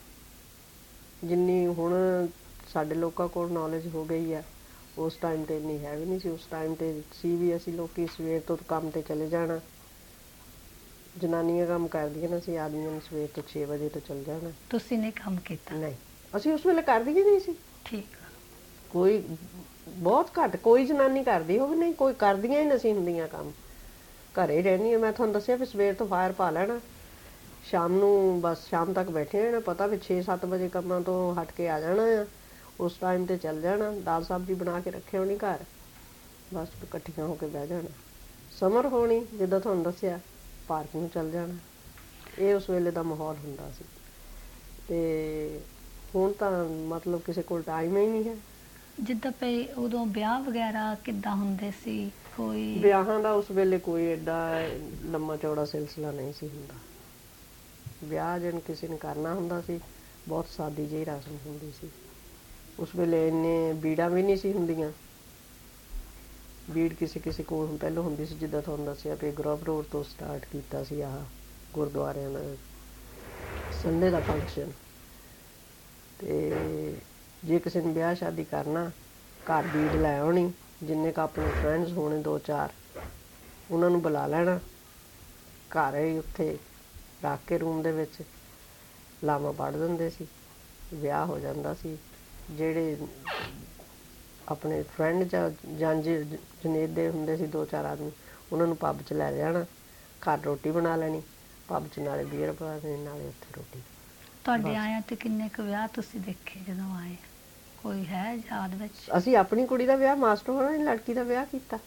ਜਿੰਨੀ ਹੁਣ ਸਾਡੇ ਲੋਕਾਂ ਕੋਲ ਨੌਲੇਜ ਹੋ ਗਈ ਆ। ਉਸ ਟਾਈਮ 'ਤੇ ਇੰਨੀ ਹੈ ਵੀ ਨਹੀਂ ਸੀ। ਉਸ ਟਾਈਮ 'ਤੇ ਸੀ ਵੀ ਅਸੀਂ ਲੋਕ ਸਵੇਰ ਤੋਂ ਕੰਮ 'ਤੇ ਚਲੇ ਜਾਣਾ। ਜਨਾਨੀਆਂ ਕੰਮ ਕਰਦੀਆਂ ਨਾ ਸੀ, ਆਦਮੀਆਂ ਨੇ ਸਵੇਰ ਤੋਂ ਛੇ ਵਜੇ ਤੋਂ ਚਲ ਜਾਣਾ। ਤੁਸੀਂ ਨੇ ਕੰਮ ਕੀਤਾ? ਨਹੀਂ, ਅਸੀਂ ਉਸ ਵੇਲੇ ਕਰਦੀਆਂ ਨਹੀਂ ਸੀ। ਠੀਕ ਆ। ਕੋਈ ਬਹੁਤ ਘੱਟ ਕੋਈ ਜਨਾਨੀ ਕਰਦੀ ਹੋਵੇ, ਨਹੀਂ ਕੋਈ ਕਰਦੀਆਂ ਹੀ ਨਹੀਂ ਸੀ ਹੁੰਦੀਆਂ ਕੰਮ। ਘਰੇ ਰਹਿੰਦੀ ਹਾਂ ਮੈਂ, ਤੁਹਾਨੂੰ ਦੱਸਿਆ ਵੀ ਸਵੇਰ ਤੋਂ ਫਾਇਰ ਪਾ ਲੈਣਾ, ਸ਼ਾਮ ਨੂੰ ਬਸ ਸ਼ਾਮ ਤੱਕ ਬੈਠੇ ਰਹਿਣਾ। ਪਤਾ ਵੀ ਛੇ ਸੱਤ ਵਜੇ ਕੰਮਾਂ ਤੋਂ ਹਟ ਕੇ ਆ ਜਾਣਾ ਆ। ਉਸ ਟਾਈਮ 'ਤੇ ਚੱਲ ਜਾਣਾ। ਦਾਲ ਸਬਜ਼ੀ ਬਣਾ ਕੇ ਰੱਖੇ ਹੋਣੀ ਘਰ, ਬਸ ਇਕੱਠੀਆਂ ਹੋ ਕੇ ਬਹਿ ਜਾਣਾ। ਸਮਰ ਹੋਣੀ ਜਿੱਦਾਂ ਤੁਹਾਨੂੰ ਦੱਸਿਆ, ਪਾਰਕ ਨੂੰ ਚੱਲ ਜਾਣਾ। ਇਹ ਉਸ ਵੇਲੇ ਦਾ ਮਾਹੌਲ ਹੁੰਦਾ ਸੀ। ਅਤੇ ਹੁਣ ਤਾਂ ਮਤਲਬ ਕਿਸੇ ਕੋਲ ਟਾਈਮ ਹੀ ਨਹੀਂ ਹੈ। ਜਿੱਦਾਂ ਪਈ ਉਦੋਂ ਵਿਆਹ ਵਗੈਰਾ ਕਿੱਦਾਂ ਹੁੰਦੇ ਸੀ? ਕੋਈ ਵਿਆਹਾਂ ਦਾ ਉਸ ਵੇਲੇ ਕੋਈ ਐਡਾ ਲੰਮਾ ਚੌੜਾ ਸਿਲਸਿਲਾ ਨਹੀਂ ਸੀ ਹੁੰਦਾ। ਵਿਆਹ ਜਿਹਨੂੰ ਕਿਸੇ ਨੇ ਕਰਨਾ ਹੁੰਦਾ ਸੀ, ਬਹੁਤ ਸਾਦੀ ਜਿਹੀ ਰਸਮ ਹੁੰਦੀ ਸੀ। ਉਸ ਵੇਲੇ ਇੰਨੇ ਬੀੜਾਂ ਵੀ ਨਹੀਂ ਸੀ ਹੁੰਦੀਆਂ। ਬੀੜ ਕਿਸੇ ਕਿਸੇ ਕੋਲ ਪਹਿਲਾਂ ਹੁੰਦੀ ਸੀ, ਜਿੱਦਾਂ ਤੁਹਾਨੂੰ ਦੱਸਿਆ ਵੀ ਗਰੋਵ ਰੋਡ ਤੋਂ ਸਟਾਰਟ ਕੀਤਾ ਸੀ ਆਹ ਗੁਰਦੁਆਰਿਆਂ ਦਾ ਸੰਡੇ ਦਾ ਫੰਕਸ਼ਨ। ਤੇ ਜੇ ਕਿਸੇ ਨੇ ਵਿਆਹ ਸ਼ਾਦੀ ਕਰਨਾ, ਘਰ ਬੀੜ ਲੈ ਆਉਣੀ, ਜਿੰਨੇ ਕੁ ਆਪਣੇ ਫਰੈਂਡਸ ਹੋਣੇ ਦੋ ਚਾਰ, ਉਹਨਾਂ ਨੂੰ ਬੁਲਾ ਲੈਣਾ, ਘਰ ਹੀ ਉੱਥੇ ਰੱਖ ਕੇ ਰੂਮ ਦੇ ਵਿੱਚ ਲਾਵਾਂ ਪੜ੍ਹ ਦਿੰਦੇ ਸੀ, ਵਿਆਹ ਹੋ ਜਾਂਦਾ ਸੀ। ਜਿਹੜੇ ਆਪਣੇ ਫਰੈਂਡ ਜਾਂ ਜਾਂ ਜਨੇਤ ਦੇ ਹੁੰਦੇ ਸੀ ਦੋ ਚਾਰ ਆਦਮੀ, ਉਹਨਾਂ ਨੂੰ ਪੱਬ 'ਚ ਲੈ ਜਾਣਾ, ਘਰ ਰੋਟੀ ਬਣਾ ਲੈਣੀ, ਪੱਬ 'ਚ ਨਾਲੇ ਬੀਅਰ ਪਾ ਦੇਣੀ, ਨਾਲੇ ਉੱਥੇ ਰੋਟੀ। ਤੁਹਾਡੇ ਆਇਆਂ ਤੇ ਕਿੰਨੇ ਕੁ ਵਿਆਹ ਤੁਸੀਂ ਦੇਖੇ ਜਦੋਂ ਆਏ? ਕੋਈ ਹੈ ਯਾਦ ਵਿੱਚ? ਅਸੀਂ ਆਪਣੀ ਕੁੜੀ ਦਾ ਵਿਆਹ ਮਾਸਟਰ ਹੋਣਾ ਨੇ ਲੜਕੀ ਦਾ ਵਿਆਹ ਕੀਤਾ,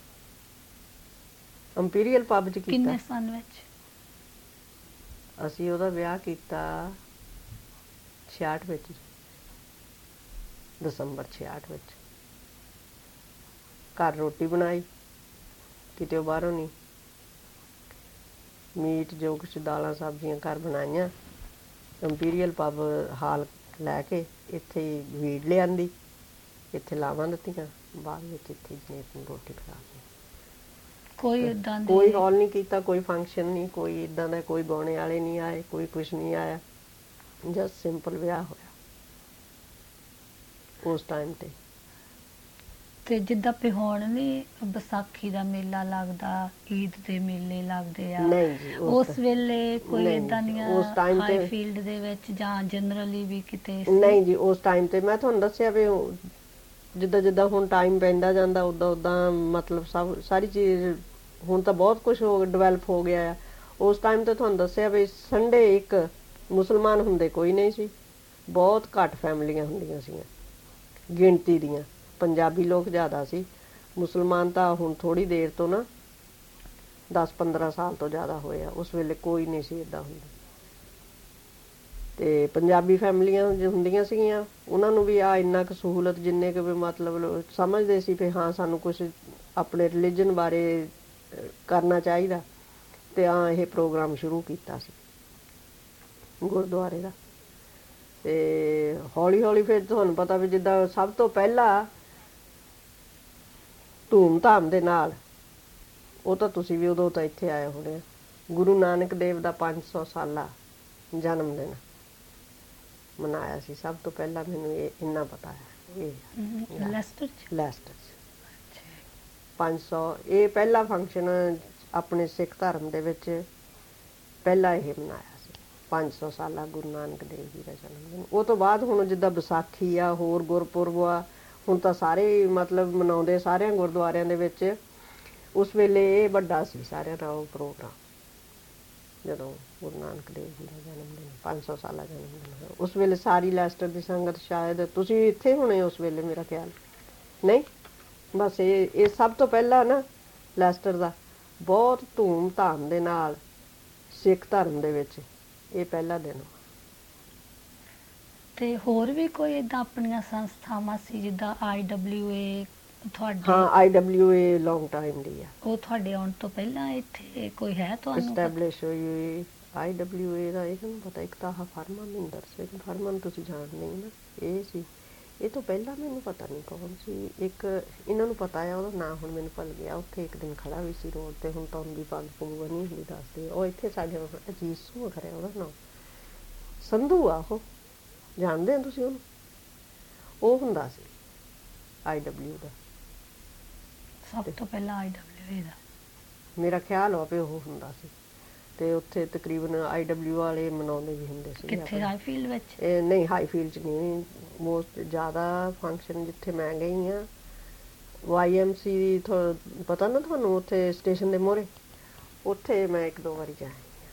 ਇੰਪੀਰੀਅਲ ਪੱਬ 'ਚ ਕੀਤਾ। ਕਿੰਨੇ ਸਾਲ ਵਿੱਚ? ਅਸੀਂ ਉਹਦਾ ਵਿਆਹ ਕੀਤਾ ਛਿਆਹਠ ਵਿੱਚ, ਦਸੰਬਰ ਛਿਆਹਠ ਵਿੱਚ। ਘਰ ਰੋਟੀ ਬਣਾਈ, ਕਿਤੇ ਬਾਹਰੋਂ ਨਹੀਂ, ਮੀਟ ਜੋ ਕੁਛ ਦਾਲਾਂ ਸਬਜ਼ੀਆਂ ਘਰ ਬਣਾਈਆਂ, ਇੰਪੀਰੀਅਲ ਪੱਬ ਹਾਲ ਲੈ ਕੇ ਇੱਥੇ ਵੀੜ ਲਿਆਂਦੀ, ਇੱਥੇ ਲਾਵਾਂ ਦਿੱਤੀਆਂ, ਬਾਅਦ ਵਿੱਚ ਇੱਥੇ ਜਨੇਤ ਨੂੰ ਰੋਟੀ ਖਵਾ ਦਿੱਤੀ। ਕੋਈ ਏਦਾਂ ਦੇ ਕੋਈ ਹਾਲ ਨਹੀਂ ਕੀਤਾ, ਕੋਈ ਫੰਕਸ਼ਨ ਨਹੀਂ, ਕੋਈ ਇੱਦਾਂ ਦਾ, ਕੋਈ ਗਾਉਣੇ ਵਾਲੇ ਨਹੀਂ ਆਏ, ਕੋਈ ਕੁਛ ਨਹੀਂ ਆਇਆ, ਜਸਟ ਸਿੰਪਲ ਵਿਆਹ ਹੋਇਆ ਉਸ ਟਾਈਮ ਤੇ। ਤੇ ਜਿੱਦਾਂ ਵੀ ਹੁਣ ਵੀ ਵਿਸਾਖੀ ਦਾ ਮੇਲਾ ਲੱਗਦਾ, ਈਦ ਦੇ ਮੇਲੇ ਲੱਗਦੇ ਆ, ਨਹੀਂ ਜੀ, ਉਸ ਉਸ ਵੇਲੇ ਕੋਈ ਨਹੀਂ ਏਦਾਂ ਜੀ, ਦੀਆਂ ਉਸ time ਹਾਈ ਤੇ- ਫੀਲਡ ਦੇ ਵਿੱਚ ਜਾਂ ਜਨਰਲੀ ਵੀ ਕਿਤੇ ਸੀ? ਨਹੀਂ ਜੀ, ਉਸ ਟਾਈਮ ਤੇ ਮੈਂ ਤੁਹਾਨੂੰ ਦੱਸਿਆ ਵੀ ਉਹ ਜਿੱਦਾਂ ਜਿੱਦਾਂ ਹੁਣ ਟਾਈਮ ਪੈਂਦਾ ਜਾਂਦਾ ਉਦਾਂ ਉਦਾਂ ਮਤਲਬ ਸਭ ਸਾਰੀ ਚੀਜ਼ ਹੁਣ ਤਾਂ ਬਹੁਤ ਕੁਝ ਹੋ ਡਿਵੈਲਪ ਹੋ ਗਿਆ ਆ। ਉਸ ਟਾਈਮ ਤੇ ਤੁਹਾਨੂੰ ਦੱਸਿਆ ਵੀ ਸੰਡੇ ਇੱਕ ਮੁਸਲਮਾਨ ਹੁੰਦੇ ਕੋਈ ਨਹੀਂ ਸੀ, ਬਹੁਤ ਘੱਟ ਫੈਮਲੀਆਂ ਹੁੰਦੀਆਂ ਸੀਗੀਆਂ, ਗਿਣਤੀ ਦੀਆਂ। ਪੰਜਾਬੀ ਲੋਕ ਜ਼ਿਆਦਾ ਸੀ, ਮੁਸਲਮਾਨ ਤਾਂ ਹੁਣ ਥੋੜ੍ਹੀ ਦੇਰ ਤੋਂ ਨਾ ਦਸ ਪੰਦਰਾਂ ਸਾਲ ਤੋਂ ਜ਼ਿਆਦਾ ਹੋਏ ਆ, ਉਸ ਵੇਲੇ ਕੋਈ ਨਹੀਂ ਸੀ ਇੱਦਾਂ ਹੁੰਦਾ। ਤੇ ਪੰਜਾਬੀ ਫੈਮਲੀਆਂ ਜੋ ਹੁੰਦੀਆਂ ਸੀਗੀਆਂ ਉਹਨਾਂ ਨੂੰ ਵੀ ਆ ਇੰਨਾ ਕੁ ਸਹੂਲਤ ਜਿੰਨੇ ਕੁ ਵੀ ਮਤਲਬ ਲੋ- ਸਮਝਦੇ ਸੀ ਵੀ ਹਾਂ ਸਾਨੂੰ ਕੁਛ ਆਪਣੇ ਰਿਲੀਜਨ ਬਾਰੇ ਅਹ, ਕਰਨਾ ਚਾਹੀਦਾ, ਤੇ ਆ ਇਹ ਪ੍ਰੋਗਰਾਮ ਸ਼ੁਰੂ ਕੀਤਾ ਸੀ ਗੁਰਦੁਆਰੇ ਦਾ। ਤੇ ਹੌਲੀ ਹੌਲੀ ਫਿਰ ਤੁਹਾਨੂੰ ਪਤਾ ਵੀ ਜਿੱਦਾਂ ਸਭ ਤੋਂ ਪਹਿਲਾਂ ਧੂਮ ਧਾਮ ਦੇ ਨਾਲ, ਉਹ ਤਾਂ ਤੁਸੀਂ ਵੀ ਉਦੋਂ ਤਾਂ ਇੱਥੇ ਆਏ ਹੋਣੇ ਆ, ਗੁਰੂ ਨਾਨਕ ਦੇਵ ਦਾ ਪੰਜ ਸੌ ਸਾਲਾ ਜਨਮ ਦਿਨ ਮਨਾਇਆ ਸੀ ਸਭ ਤੋਂ ਪਹਿਲਾਂ। ਮੈਨੂੰ ਇਹ ਇੰਨਾ ਪਤਾ ਹੈ। ਇਹ ਹਮ, ਲੈਸਟਰ ਚ? ਲੈਸਟਰ 'ਚ ਪੰਜ ਸੌ, ਇਹ ਪਹਿਲਾ ਫੰਕਸ਼ਨ ਆਪਣੇ ਸਿੱਖ ਧਰਮ ਦੇ ਵਿੱਚ ਪਹਿਲਾਂ ਇਹ ਮਨਾਇਆ ਸੀ, ਪੰਜ ਸੌ ਸਾਲਾ ਗੁਰੂ ਨਾਨਕ ਦੇਵ ਜੀ ਦਾ ਜਨਮ ਦਿਨ। ਉਹ ਤੋਂ ਬਾਅਦ ਹੁਣ ਜਿੱਦਾਂ ਵਿਸਾਖੀ ਆ, ਹੋਰ ਗੁਰਪੁਰਬ ਆ, ਹੁਣ ਤਾਂ ਸਾਰੇ ਮਤਲਬ ਮਨਾਉਂਦੇ ਸਾਰਿਆਂ ਗੁਰਦੁਆਰਿਆਂ ਦੇ ਵਿੱਚ। ਉਸ ਵੇਲੇ ਇਹ ਵੱਡਾ ਸੀ ਸਾਰਿਆਂ ਦਾ ਉਹ ਪ੍ਰੋਗਰਾਮ, ਜਦੋਂ ਗੁਰੂ ਨਾਨਕ ਦੇਵ ਜੀ ਦਾ ਜਨਮ ਦਿਨ, ਪੰਜ ਸੌ ਸਾਲਾ ਜਨਮ ਦਿਨ। ਉਸ ਵੇਲੇ ਸਾਰੀ ਲੈਸਟਰ ਦੀ ਸੰਗਤ, ਸ਼ਾਇਦ ਤੁਸੀਂ ਇੱਥੇ ਹੋਣੇ ਉਸ ਵੇਲੇ, ਮੇਰਾ ਖਿਆਲ ਨਹੀਂ, ਬਸ ਇਹ ਇਹ ਸਭ ਤੋਂ ਪਹਿਲਾਂ ਨਾ ਲੈਸਟਰ ਦਾ ਬਹੁਤ ਧੂਮ ਧਾਮ ਦੇ ਨਾਲ ਸਿੱਖ ਧਰਮ ਦੇ ਵਿੱਚ ਇਹ ਪਹਿਲਾ ਦਿਨ। ਤੇ ਹੋਰ ਵੀ ਕੋਈ ਏਦਾਂ ਆਪਣੀਆਂ ਸੰਸਥਾਵਾਂ ਸੀ ਜਿੱਦਾਂ ਆਈ ਡਬਲਿਊ ਏ ਤੁਹਾਡੇ? ਹਾਂ, ਆਈ ਡਬਲਿਊ ਏ ਲੌਂਗ ਟਾਈਮ ਦੀ ਆ, ਉਹ ਤੁਹਾਡੇ ਆਉਣ ਤੋਂ ਪਹਿਲਾਂ ਇੱਥੇ ਕੋਈ ਹੈ ਤੁਹਾਨੂੰ ਪਤਾ? ਐਸਟੈਬਲਿਸ਼ ਹੋਈ ਹੋਈ ਆਈ ਡਬਲਿਊ ਏ ਦਾ। ਇਹ ਤੁਹਾਨੂੰ ਪਤਾ, ਇੱਕ ਤਾਂ ਆਹ ਫਰਮਨ ਮਹਿੰਦਰ ਸਿੰਘ ਫਰਮਨ ਤੁਸੀਂ ਜਾਣਦੇ ਹੋ ਨਾ, ਇਹ ਸੀ। ਇਹ ਤੋਂ ਪਹਿਲਾਂ ਮੈਨੂੰ ਪਤਾ ਨਹੀਂ ਕੌਣ ਸੀ, ਇੱਕ ਇਹਨਾਂ ਨੂੰ ਪਤਾ ਆ, ਉਹਦਾ ਨਾਂ ਹੁਣ ਮੈਨੂੰ ਭੁੱਲ ਗਿਆ। ਉੱਥੇ ਇੱਕ ਦਿਨ ਖੜਾ ਵੀ ਸੀ ਰੋਡ ਤੇ, ਹੁਣ ਤਾਂ ਉਹਦੀ ਪੱਗ ਪੁੱਗ ਬਣੀ ਹੁੰਦੀ ਦੱਸਦੇ। ਉਹ ਇੱਥੇ ਸਾਡੇ ਅਜੀਤ ਸੂ ਖੜਿਆ, ਉਹਦਾ ਨਾਂ ਸੰਧੂ ਆ, ਉਹ ਜਾਣਦੇ ਹੋ ਤੁਸੀਂ ਉਹਨੂੰ? ਉਹ ਹੁੰਦਾ ਸੀ ਆਈ ਡਬਲਿਊ ਦਾ, ਸਭ ਤੋਂ ਪਹਿਲਾਂ ਆਈ ਡਬਲਿਊ ਏ ਦਾ ਮੇਰਾ ਖਿਆਲ ਆ ਵੀ ਉਹ ਹੁੰਦਾ ਸੀ। ਤੇ ਉੱਥੇ ਤਕਰੀਬਨ ਆਈ ਡਬਲਿਊ ਵਾਲੇ ਮਨਾਉਂਦੇ ਵੀ ਹੁੰਦੇ ਸੀ। ਕਿੱਥੇ? ਹਾਈਫੀਲਡ ਵਿੱਚ? ਇਹ ਨਹੀਂ, ਹਾਈਫੀਲਡ 'ਚ ਨਹੀਂ, ਮੋਸਟ ਜ਼ਿਆਦਾ ਫੰਕਸ਼ਨ ਜਿੱਥੇ ਮੈਂ ਗਈ ਹਾਂ ਵਾਈ ਐਮ ਸੀ ਦੀ, ਪਤਾ ਨਾ ਤੁਹਾਨੂੰ, ਉੱਥੇ ਸਟੇਸ਼ਨ ਦੇ ਮੂਹਰੇ, ਉੱਥੇ ਮੈਂ ਇੱਕ ਦੋ ਵਾਰੀ ਜਾਈ।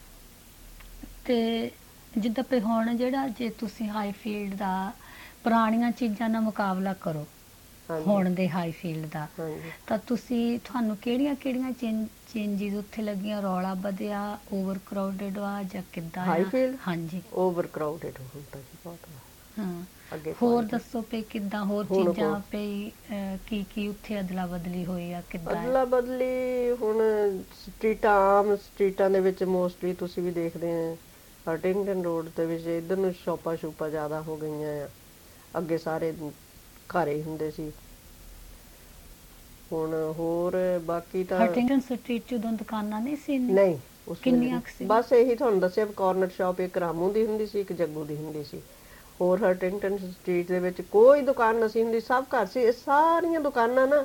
ਤੇ ਜਿੱਦਾਂ ਵੀ ਹੁਣ ਜਿਹੜਾ ਜੇ ਤੁਸੀਂ ਹਾਈਫੀਲਡ ਦਾ ਪੁਰਾਣੀਆਂ ਚੀਜ਼ਾਂ ਨਾਲ ਮੁਕਾਬਲਾ ਕਰੋ ਹਾਂਜੀ ਹੁਣ ਦੇ ਹਾਈਫੀਲਡ ਦਾ, ਹਾਂਜੀ। ਤਾਂ ਤੁਸੀਂ ਤੁਹਾਨੂੰ ਕਿਹੜੀਆਂ ਕਿਹੜੀਆਂ ਚੇਂਜਿਸ ਉੱਥੇ ਲੱਗੀਆਂ? ਰੌਲਾ ਵਧਿਆ, ਓਵਰ ਕਰਾਊਡਡ ਆ ਜਾਂ ਕਿੱਦਾਂ ਆ? ਹਾਈਫੀਲਡ ਹਾਂਜੀ, ਓਵਰ ਕਰਾਊਡਡ ਹੁੰਦਾ ਜੀ ਬਹੁਤ। ਹਾਂ। ਅੱਗੇ ਹੋਰ quality- ਦੱਸੋ ਪਈ ਕਿੱਦਾਂ ਹੋਰ ਹੁਣ ਚੀਜ਼ਾਂ ਹੋਰ- ਪਈ, ਅਹ, ਕੀ ਕੀ ਉੱਥੇ ਅਦਲਾ ਬਦਲੀ ਹੋਈ ਆ, ਕਿੱਦਾਂ ਆ? ਅਦਲਾ ਬਦਲੀ ਹੁਣ ਸਟਰੀਟਾਂ, ਆਮ ਸਟਰੀਟਾਂ ਦੇ ਵਿੱਚ ਮੋਸਟਲੀ ਤੁਸੀਂ ਵੀ ਦੇਖਦੇ ਆ, ਹਰਟਿੰਗਟਨ ਰੋਡ ਦੇ ਵਿੱਚ ਇੱਧਰ ਨੂੰ ਸ਼ੋਪਾਂ ਸ਼ੂਪਾਂ ਜ਼ਿਆਦਾ ਹੋ ਗਈਆਂ ਆ। ਅੱਗੇ ਸਾਰੇ ਘਰ ਹੀ ਹੁੰਦੇ ਸੀ, ਹੁਣ ਹੋਰ ਬਾਕੀ ਤਾਂ ਹਰਟਿੰਗਟਨ ਸਟਰੀਟ 'ਚ ਉਦੋਂ ਦੁਕਾਨਾਂ ਨਹੀਂ ਸੀ ਇੰਨੀਆਂ? ਨਹੀਂ, ਉਸ ਕਿੰਨੀਆਂ ਵੇਲੇ ਕੁ ਸੀ? ਬਸ ਇਹੀ ਤੁਹਾਨੂੰ ਦੱਸਿਆ, ਕਾਰਨਰ ਸ਼ਾਪ ਇੱਕ ਰਾਮੂ ਦੀ ਹੁੰਦੀ ਸੀ, ਇੱਕ ਜੱਗੂ ਦੀ ਹੁੰਦੀ ਸੀ। ਹੋਰ ਹਰਟਿੰਗਟਨ ਸਟਰੀਟ ਦੇ ਵਿੱਚ ਕੋਈ ਦੁਕਾਨ ਨਹੀਂ ਹੁੰਦੀ, ਸਭ ਘਰ ਸੀ। ਇਹ ਸਾਰੀਆਂ ਦੁਕਾਨਾਂ ਨਾ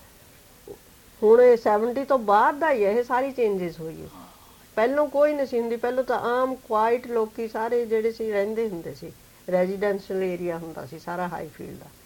ਹੁਣ ਇਹ ਸੈਵਨਟੀ ਤੋਂ ਬਾਅਦ ਦਾ ਹੀ ਹੈ, ਇਹ ਸਾਰੀ ਚੇਂਜਸ ਹੋਈ ਹੈ। ਪਹਿਲੋਂ ਕੋਈ ਨਹੀਂ ਸੀ ਹੁੰਦੀ, ਪਹਿਲੋਂ ਤਾਂ ਆਮ ਕੁਆਇਟ ਲੋਕੀ ਸਾਰੇ ਜਿਹੜੇ ਸੀ ਰਹਿੰਦੇ ਹੁੰਦੇ ਸੀ, ਰੈਜ਼ੀਡੈਂਸ਼ੀਅਲ ਏਰੀਆ ਹੁੰਦਾ ਸੀ ਸਾਰਾ ਹਾਈਫੀਲਡ ਦਾ,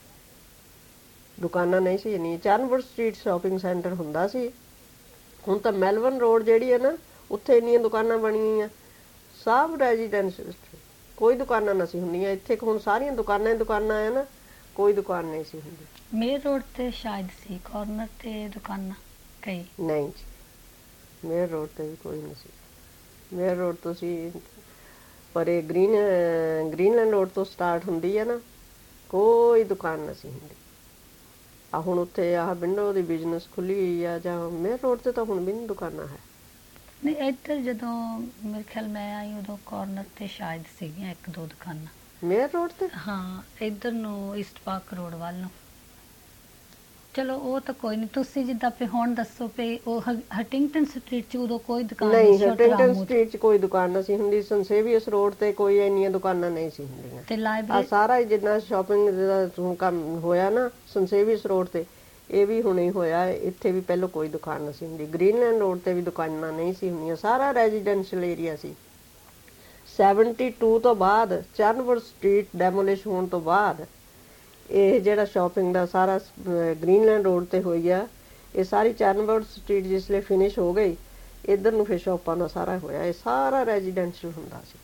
ਦੁਕਾਨਾਂ ਨਹੀਂ ਸੀ ਇੰਨੀ। ਚਰਨਵੁੱਡ ਸਟਰੀਟ ਸ਼ਾਪਿੰਗ ਸੈਂਟਰ ਹੁੰਦਾ ਸੀ। ਹੁਣ ਤਾਂ ਮੈਲਬਨ ਰੋਡ ਜਿਹੜੀ ਹੈ ਨਾ, ਉੱਥੇ ਇੰਨੀਆਂ ਦੁਕਾਨਾਂ ਬਣੀਆਂ, ਸਭ ਰੈਜ਼ੀਡੈਂਸ਼ੀਅਲ, ਕੋਈ ਦੁਕਾਨਾਂ ਨਹੀਂ ਸੀ ਹੁੰਦੀਆਂ। ਇੱਥੇ ਹੁਣ ਸਾਰੀਆਂ ਦੁਕਾਨਾਂ ਹੀ ਦੁਕਾਨਾਂ ਆ ਨਾ, ਕੋਈ ਦੁਕਾਨ ਨਹੀਂ ਸੀ ਹੁੰਦੀ। ਮੇਨ ਰੋਡ ਤੇ ਸ਼ਾਇਦ ਸੀ ਕਾਰਨਰ ਤੇ ਦੁਕਾਨਾਂ ਕਈ? ਨਹੀਂ ਜੀ, ਮੇਨ ਰੋਡ ਤੇ ਵੀ ਕੋਈ ਨਹੀਂ ਸੀ। ਮੇਨ ਰੋਡ ਤੋਂ ਸੀ ਪਰ ਇਹ ਗ੍ਰੀਨ ਗ੍ਰੀਨਲੈਂਡ ਰੋਡ ਤੋਂ ਸਟਾਰਟ ਹੁੰਦੀ ਹੈ ਨਾ, ਕੋਈ ਦੁਕਾਨ ਨਹੀਂ ਸੀ ਹੁੰਦੀ। ਆ ਹੁਣ ਉੱਥੇ ਆਹ ਵਿੰਡੋ ਦੀ ਬਿਜ਼ਨਸ ਖੁੱਲੀ ਹੋਈ ਆ, ਜਾਂ ਮੇਨ ਰੋਡ ਤੇ ਤਾਂ ਹੁਣ ਵੀ ਨਹੀਂ ਦੁਕਾਨਾਂ ਹੈ। ਨਹੀਂ, ਇੱਧਰ ਜਦੋਂ ਮੇਰੇ ਖਿਆਲ ਮੈਂ ਆਈ ਉਦੋਂ ਕਾਰਨਰ ਤੇ ਸ਼ਾਇਦ ਸੀਗੀਆਂ ਇੱਕ ਦੋ ਦੁਕਾਨਾਂ। ਮੇਨ ਰੋਡ ਤੇ? ਹਾਂ, ਇੱਧਰ ਨੂੰ ਈਸਟ ਪਾਰਕ ਰੋਡ ਵੱਲ ਨੂੰ। ਚਲੋ ਉਹ ਤਾਂ ਕੋਈ ਨਹੀਂ, ਤੁਸੀਂ ਜਿੱਦਾਂ ਪੇ ਹੁਣ ਦੱਸੋ ਪਏ ਉਹ ਹਟਿੰਗਟਨ ਸਟਰੀਟ 'ਚ ਉਦੋਂ ਕੋਈ ਦੁਕਾਨ ਨਹੀਂ, ਛੋਟੇ ਹਟਿੰਗਟਨ ਰਾਮੂ 'ਚ। ਸਟਰੀਟ 'ਚ ਕੋਈ ਦੁਕਾਨ ਨਹੀਂ ਸੀ ਹੁੰਦੀ। ਸੰਸੇਵੀਅਸ ਰੋਡ ਤੇ ਕੋਈ ਇੰਨੀਆਂ ਦੁਕਾਨਾਂ ਨਹੀਂ ਸੀ ਹੁੰਦੀਆਂ। ਤੇ ਆ ਲਾਇਬ੍ਰੇਰੀ ਸਾਰਾ ਹੀ ਜਿੰਨਾ ਸ਼ਾਪਿੰਗ ਦਾ ਕੰਮ ਹੋਇਆ ਨਾ ਸੰਸੇਵੀਅਸ ਰੋਡ ਤੇ, ਇਹ ਵੀ ਹੁਣੇ ਹੋਇਆ। ਇੱਥੇ ਵੀ ਪਹਿਲਾਂ ਕੋਈ ਦੁਕਾਨ ਨਹੀਂ ਸੀ ਹੁੰਦੀ। ਗ੍ਰੀਨਲੈਂਡ ਰੋਡ ਤੇ ਵੀ ਦੁਕਾਨਾਂ ਨਹੀਂ ਸੀ ਹੁੰਦੀਆਂ, ਸਾਰਾ ਰੈਜ਼ੀਡੈਂਸ਼ੀਅਲ ਏਰੀਆ ਸੀ। ਸੈਵਨਟੀ ਟੂ ਤੋਂ ਬਾਅਦ ਚਰਨਵੁੱਡ ਸਟਰੀਟ ਡੈਮੋਲਿਸ਼ ਹੋਣ ਤੋਂ ਬਾਅਦ ਇਹ ਜਿਹੜਾ ਸ਼ਾਪਿੰਗ ਦਾ ਸਾਰਾ ਗ੍ਰੀਨਲੈਂਡ ਰੋਡ ਤੇ ਹੋਈ ਆ, ਇਹ ਸਾਰੀ ਚਰਨਵੁੱਡ ਸਟਰੀਟ ਜਿਸਲੇ ਫਿਨਿਸ਼ ਹੋ ਗਈ, ਇੱਧਰ ਨੂੰ ਫਿਰ ਸ਼ਾਪਾਂ ਦਾ ਸਾਰਾ ਹੋਇਆ। ਇਹ ਸਾਰਾ ਰੈਜ਼ੀਡੈਂਸ਼ੀਅਲ ਹੁੰਦਾ ਸੀ।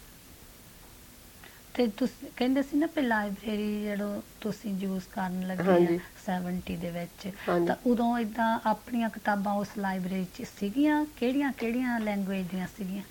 ਤੇ ਤੁਸੀਂ ਕਹਿੰਦੇ ਸੀ ਨਾ ਪੇ ਲਾਇਬ੍ਰੇਰੀ ਜਦੋਂ ਤੁਸੀਂ ਯੂਜ਼ ਕਰਨ ਲੱਗੇ ਹਾਂਜੀ। ਆ ਸੈਵਨਟੀ ਦੇ ਵਿੱਚ, ਹਾਂਜੀ। ਤਾਂ ਉਦੋਂ ਇਦਾਂ ਆਪਣੀਆਂ ਕਿਤਾਬਾਂ ਉਸ ਲਾਇਬ੍ਰੇਰੀ 'ਚ ਸੀਗੀਆਂ? ਕਿਹੜੀਆਂ ਕਿਹੜੀਆਂ ਲੈਂਗੁਏਜ ਦੀਆਂ ਸੀਗੀਆਂ?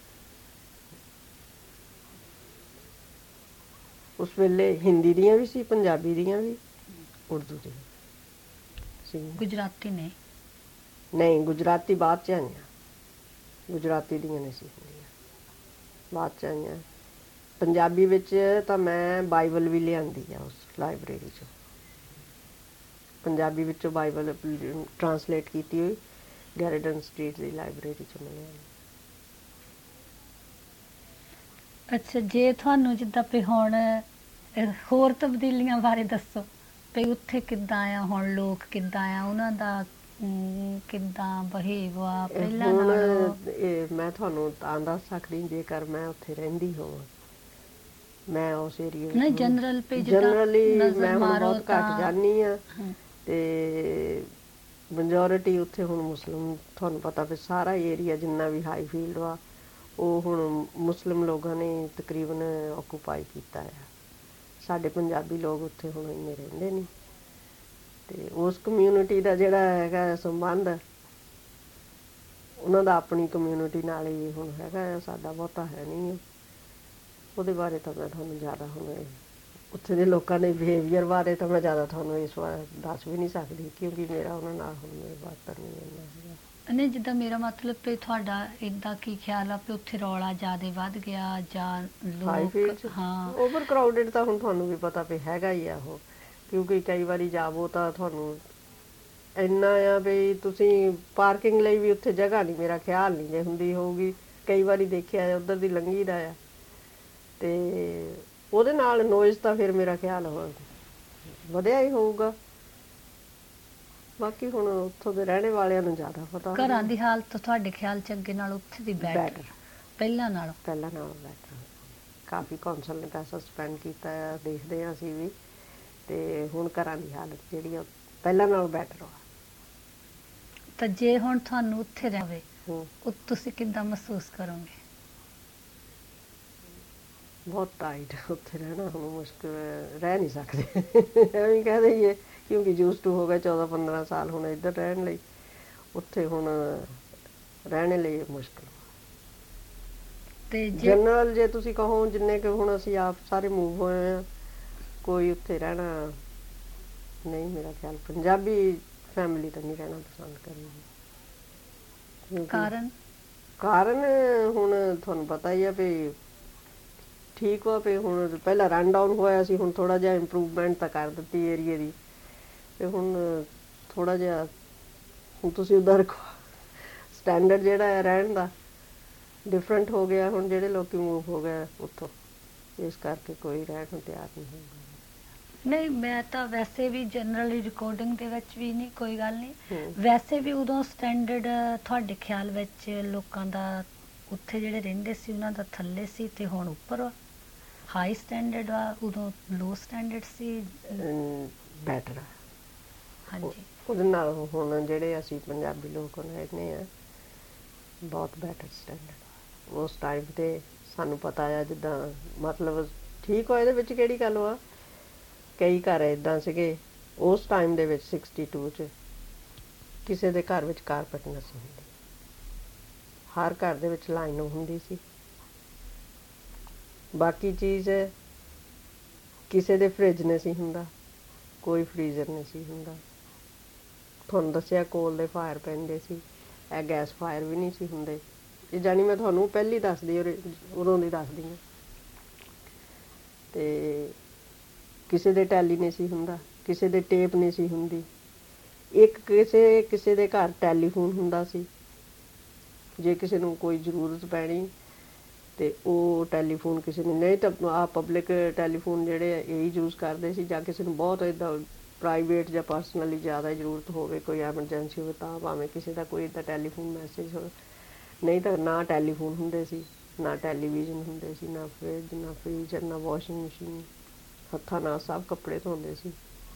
ਉਸ ਵੇਲੇ ਹਿੰਦੀ ਦੀਆਂ ਵੀ ਸੀ, ਪੰਜਾਬੀ ਦੀਆਂ ਵੀ, ਉਰਦੂ ਦੀਆਂ ਸੀ। ਗੁਜਰਾਤੀ ਨੇ? ਨਹੀਂ, ਗੁਜਰਾਤੀ ਬਾਅਦ ਚ ਆਈਆਂ। ਗੁਜਰਾਤੀ ਦੀਆਂ ਨਹੀਂ ਸੀ ਹੁੰਦੀਆਂ, ਬਾਅਦ ਚ ਆਈਆਂ। ਪੰਜਾਬੀ ਵਿੱਚ ਤਾਂ ਮੈਂ ਬਾਈਬਲ ਵੀ ਲਿਆਂਦੀ ਆ ਉਸ ਲਾਇਬ੍ਰੇਰੀ ਚੋਂ। ਪੰਜਾਬੀ ਵਿੱਚੋਂ ਬਾਈਬਲ ਟਰਾਂਸਲੇਟ ਕੀਤੀ ਹੋਈ ਗੈਰੀਡਨ ਸਟਰੀਟ ਦੀ ਲਾਇਬ੍ਰੇਰੀ ਚੋਂ ਮੈਂ ਲਿਆਂਦੀ। ਅੱਛਾ, ਜੇ ਤੁਹਾਨੂੰ ਜਿੱਦਾਂ ਵੀ ਹੁਣ ਅਹ, ਹੋਰ ਤਬਦੀਲੀਆਂ ਬਾਰੇ ਦੱਸੋ ਵੀ ਉੱਥੇ ਕਿੱਦਾਂ ਆ ਹੁਣ, ਲੋਕ ਕਿੱਦਾਂ ਆ, ਉਹਨਾਂ ਦਾ ਅਮ, ਕਿੱਦਾਂ ਬਿਹੇਵ ਆ ਪਹਿਲਾਂ ਹੁਣ ਨਾਲੋਂ? ਇਹ ਮੈਂ ਤੁਹਾਨੂੰ ਤਾਂ ਦੱਸ ਸਕਦੀ ਜੇਕਰ ਮੈਂ ਉੱਥੇ ਰਹਿੰਦੀ ਹੋਵਾਂ। ਮੈਂ ਉਸ ਏਰੀਏ ਨਹੀਂ, ਜਨਰਲ ਪੇ ਜਿੱਦਾਂ ਜਨਰਲੀ ਨਜ਼ਰ ਮੈਂ ਹੁਣ ਮਾਰੋ ਬਹੁਤ ਘੱਟ ਤਾਂ- ਜਾਂਦੀ ਆ, ਹਮ, ਤੇ ਮੈਜੋਰਿਟੀ ਉੱਥੇ ਹੁਣ ਮੁਸਲਿਮ, ਤੁਹਾਨੂੰ ਪਤਾ ਵੀ ਸਾਰਾ ਏਰੀਆ ਜਿੰਨਾ ਵੀ ਹਾਈ ਫੀਲਡ ਵਾ ਉਹ ਹੁਣ ਮੁਸਲਿਮ ਲੋਕਾਂ ਨੇ ਤਕਰੀਬਨ ਆਕੂਪਾਈ ਕੀਤਾ ਆ। ਸਾਡੇ ਪੰਜਾਬੀ ਲੋਕ ਉੱਥੇ ਹੁਣ ਇੰਨੇ ਰਹਿੰਦੇ ਨਹੀਂ, ਤੇ ਉਸ ਕਮਿਊਨਿਟੀ ਦਾ ਜਿਹੜਾ ਹੈਗਾ ਸੰਬੰਧ ਉਹਨਾਂ ਦਾ ਆਪਣੀ ਕਮਿਊਨਿਟੀ ਨਾਲ ਹੀ ਹੁਣ ਹੈਗਾ ਆ, ਸਾਡਾ ਬਹੁਤਾ ਹੈ ਨਹੀਂ। ਉਹਦੇ ਬਾਰੇ ਤਾਂ ਮੈਂ ਤੁਹਾਨੂੰ ਜ਼ਿਆਦਾ ਹੁਣ ਉੱਥੇ ਦੇ ਲੋਕਾਂ ਦੇ ਬਿਹੇਵੀਅਰ ਬਾਰੇ ਤਾਂ ਮੈਂ ਜ਼ਿਆਦਾ ਤੁਹਾਨੂੰ ਇਸ ਵਾਰ ਦੱਸ ਵੀ ਨਹੀਂ ਸਕਦੀ, ਕਿਉਂਕਿ ਮੇਰਾ ਉਹਨਾਂ ਨਾਲ ਹੁਣ ਮੇਰੇ ਬਾਤ ਨਹੀਂ ਇੰਨਾ ਹੈਗਾ। ਨਹੀਂ, ਜਿੱਦਾਂ ਮੇਰਾ ਮਤਲਬ ਵੀ ਤੁਹਾਡਾ ਏਦਾਂ ਕੀ ਖਿਆਲ ਆ ਵੀ ਉੱਥੇ ਰੌਲਾ ਜ਼ਿਆਦਾ ਵੱਧ ਗਿਆ ਜਾਂ ਲੋਕ? ਹਾਂ, ਓਵਰ ਕਰਾਊਡਡ ਤਾਂ ਹੁਣ ਤੁਹਾਨੂੰ ਵੀ ਪਤਾ ਵੀ ਹੈਗਾ ਹੀ ਆ ਉਹ, ਕਿਉਂਕਿ ਕਈ ਵਾਰੀ ਜਾਵੋ ਤਾਂ ਤੁਹਾਨੂੰ ਇੰਨਾ ਆ ਵੀ ਤੁਸੀਂ ਪਾਰਕਿੰਗ ਲਈ ਵੀ ਉੱਥੇ ਜਗ੍ਹਾ ਨਹੀਂ, ਮੇਰਾ ਖਿਆਲ ਨਹੀਂ ਜੇ ਹੁੰਦੀ ਹੋਊਗੀ। ਕਈ ਵਾਰੀ ਦੇਖਿਆ ਉੱਧਰ ਦੀ ਲੰਘੀ ਦਾ ਆ, ਤੇ ਉਹਦੇ ਨਾਲ ਨੋਇਜ਼ ਤਾਂ ਫਿਰ ਮੇਰਾ ਖਿਆਲ ਵਧਿਆ ਹੀ ਹੋਊਗਾ। ਬਾਕੀ ਹੁਣ ਉੱਥੋਂ ਦੇ ਰਹਿਣੇ ਵਾਲਿਆਂ ਨੂੰ ਜ਼ਿਆਦਾ ਪਤਾ। ਘਰਾਂ ਦੀ ਹਾਲਤ ਤੁਹਾਡੇ ਖਿਆਲ ਚ ਅੱਗੇ ਨਾਲ ਉੱਥੇ ਦੀ ਬੈਟਰ? ਪਹਿਲਾਂ ਨਾਲੋਂ? ਪਹਿਲਾਂ ਨਾਲੋਂ ਬੈਟਰ। ਕਾਫੀ ਕੌਂਸਲ ਨੇ ਪੈਸਾ ਸਪੈਂਡ ਕੀਤਾ ਆ, ਦੇਖਦੇ ਹਾਂ ਅਸੀਂ ਵੀ, ਤੇ ਹੁਣ ਘਰਾਂ ਦੀ ਹਾਲਤ ਜਿਹੜੀ ਆ ਪਹਿਲਾਂ ਨਾਲੋਂ ਬੈਟਰ ਆ। ਤਾਂ ਜੇ ਹੁਣ ਤੁਹਾਨੂੰ ਉੱਥੇ ਰਹੇ ਹੂੰ, ਉਹ ਤੁਸੀਂ ਕਿੱਦਾਂ ਮਹਿਸੂਸ ਕਰੋਗੇ? ਬਹੁਤ ਟਾਈਟ ਉੱਥੇ ਰਹਿਣਾ ਹੁਣ ਮੁਸ਼ਕਿਲ, ਰਹਿ ਨਹੀਂ ਸਕਦੇ ਐਵੇਂ ਕਹਿ ਦਈਏ, ਕਿਉਂਕਿ ਯੂਜ਼ ਟੂ ਹੋ ਗਏ ਚੌਦਾਂ ਪੰਦਰਾਂ ਸਾਲ ਹੁਣ ਇੱਧਰ ਰਹਿਣ ਲਈ। ਉੱਥੇ ਹੁਣ ਰਹਿਣੇ ਲਈ ਮੁਸ਼ਕਿਲ। ਤੇ ਜੇ ਜਨਰਲ ਜੇ ਤੁਸੀਂ ਕਹੋ ਜਿੰਨੇ ਕਿ ਹੁਣ ਅਸੀਂ ਆਪ ਸਾਰੇ ਮੂਵ ਹੋਏ ਆ, ਕੋਈ ਉੱਥੇ ਰਹਿਣਾ ਨਹੀਂ, ਮੇਰਾ ਖਿਆਲ ਪੰਜਾਬੀ ਫੈਮਿਲੀ ਤਾਂ ਨਹੀਂ ਰਹਿਣਾ ਪਸੰਦ ਕਰੇਗੀ। ਕਾਰਨ? ਕਾਰਨ ਹੁਣ ਤੁਹਾਨੂੰ ਪਤਾ ਹੀ ਆ ਵੀ ਠੀਕ ਵਾ ਵੀ ਹੁਣ ਪਹਿਲਾਂ ਰਨ ਡਾਊਨ ਹੋਇਆ ਸੀ, ਹੁਣ ਥੋੜਾ ਜਿਹਾ ਇੰਪਰੂਵਮੈਂਟ ਤਾਂ ਕਰ ਦਿੱਤੀ ਏਰੀਏ ਦੀ, ਤੇ ਹੁਣ ਥੋੜਾ ਜਿਹਾ ਹੁਣ ਤੁਸੀਂ ਉਧਰ ਸਟੈਂਡਰਡ ਜਿਹੜਾ ਹੈ ਰਹਿਣ ਦਾ ਡਿਫਰੈਂਟ ਹੋ ਗਿਆ ਹੁਣ, ਜਿਹੜੇ ਲੋਕੀ ਮੂਵ ਹੋ ਗਏ ਉੱਥੋਂ, ਇਸ ਕਰਕੇ ਕੋਈ ਰਹਿਣ ਨੂੰ ਤਿਆਰ ਨਹੀਂ ਹੋਊਗਾ। ਨਹੀਂ, ਮੈਂ ਤਾਂ ਵੈਸੇ ਵੀ ਜਨਰਲੀ ਰਿਕਾਰਡਿੰਗ ਦੇ ਵਿੱਚ ਵੀ ਨਹੀਂ, ਕੋਈ ਗੱਲ ਨਹੀਂ, ਹੂੰ। ਵੈਸੇ ਵੀ ਉਦੋਂ ਸਟੈਂਡਰਡ ਤੁਹਾਡੇ ਖਿਆਲ ਵਿੱਚ ਲੋਕਾਂ ਦਾ ਉੱਥੇ ਜਿਹੜੇ ਰਹਿੰਦੇ ਸੀ ਉਹਨਾਂ ਦਾ ਥੱਲੇ ਸੀ ਤੇ ਹੁਣ ਉੱਪਰ ਹਾਈ ਸਟੈਂਡਰਡ ਆ, ਉਦੋਂ ਲੋ ਸਟੈਂਡਰਡ ਸੀ? ਬੈਟਰ ਆ। ਹਾਂਜੀ। ਉਹਦੇ ਨਾਲ ਹੁਣ ਜਿਹੜੇ ਅਸੀਂ ਪੰਜਾਬੀ ਲੋਕ ਰਹਿੰਦੇ ਆ, ਬਹੁਤ ਬੈਟਰ ਸਟੈਂਡਰਡ। ਉਸ ਟਾਈਮ ਤੇ ਸਾਨੂੰ ਪਤਾ ਆ, ਜਿੱਦਾਂ ਮਤਲਬ ਠੀਕ ਹੋ, ਇਹਦੇ ਵਿੱਚ ਕਿਹੜੀ ਗੱਲ ਆ, ਕਈ ਘਰ ਇਦਾਂ ਸੀਗੇ ਉਸ ਟਾਈਮ ਦੇ ਵਿੱਚ ਸਿਕਸਟੀ ਟੂ 'ਚ ਕਿਸੇ ਦੇ ਘਰ ਵਿੱਚ ਕਾਰਪੈਟ ਨਹੀਂ ਸੀ ਹੁੰਦੀ, ਹਰ ਘਰ ਦੇ ਵਿੱਚ ਲਾਈਨ ਹੁੰਦੀ ਸੀ। ਬਾਕੀ ਚੀਜ਼ ਕਿਸੇ ਦੇ ਫ੍ਰਿਜ ਨਹੀਂ ਸੀ ਹੁੰਦਾ, ਕੋਈ ਫ੍ਰੀਜ਼ਰ ਨਹੀਂ ਸੀ ਹੁੰਦਾ। ਤੁਹਾਨੂੰ ਦੱਸਿਆ ਕੋਲ ਦੇ ਫਾਇਰ ਪੈਂਦੇ ਸੀ, ਇਹ ਗੈਸ ਫਾਇਰ ਵੀ ਨਹੀਂ ਸੀ ਹੁੰਦੇ। ਇਹ ਜਾਣੀ ਮੈਂ ਤੁਹਾਨੂੰ ਪਹਿਲੀ ਦੱਸਦੀ, ਉਦੋਂ ਦੀ ਦੱਸਦੀ ਹਾਂ। ਤੇ ਕਿਸੇ ਦੇ ਟੈਲੀ ਨਹੀਂ ਸੀ ਹੁੰਦਾ, ਕਿਸੇ ਦੇ ਟੇਪ ਨਹੀਂ ਸੀ ਹੁੰਦੀ। ਇੱਕ ਕਿਸੇ ਕਿਸੇ ਦੇ ਘਰ ਟੈਲੀਫੋਨ ਹੁੰਦਾ ਸੀ, ਜੇ ਕਿਸੇ ਨੂੰ ਕੋਈ ਜ਼ਰੂਰਤ ਪੈਣੀ ਤੇ ਉਹ ਟੈਲੀਫੋਨ ਕਿਸੇ ਨੇ, ਨਹੀਂ ਤਾਂ ਆ ਪਬਲਿਕ ਟੈਲੀਫੋਨ ਜਿਹੜੇ ਇਹੀ ਯੂਜ਼ ਕਰਦੇ ਸੀ, ਜਾਂ ਕਿਸੇ ਨੂੰ ਬਹੁਤ ਇੱਦਾਂ ਪ੍ਰਾਈਵੇਟ ਜਾਂ ਪਰਸਨਲੀ ਜ਼ਿਆਦਾ ਜ਼ਰੂਰਤ ਹੋਵੇ, ਕੋਈ ਐਮਰਜੈਂਸੀ ਹੋਵੇ, ਤਾਂ ਭਾਵੇਂ ਕਿਸੇ ਦਾ ਕੋਈ ਇੱਦਾਂ ਟੈਲੀਫੋਨ ਮੈਸੇਜ ਹੋਵੇ। ਨਹੀਂ ਤਾਂ ਨਾ ਟੈਲੀਫੋਨ ਹੁੰਦੇ ਸੀ, ਨਾ ਟੈਲੀਵਿਜ਼ਨ ਹੁੰਦੇ ਸੀ, ਨਾ ਫਰਿੱਜ, ਨਾ ਫ੍ਰੀਜ਼ਰ, ਨਾ ਵਾਸ਼ਿੰਗ ਮਸ਼ੀਨ। ਹੱਥਾਂ ਨਾਲ ਸਭ ਕੱਪੜੇ ਧੋਂਦੇ ਸੀ,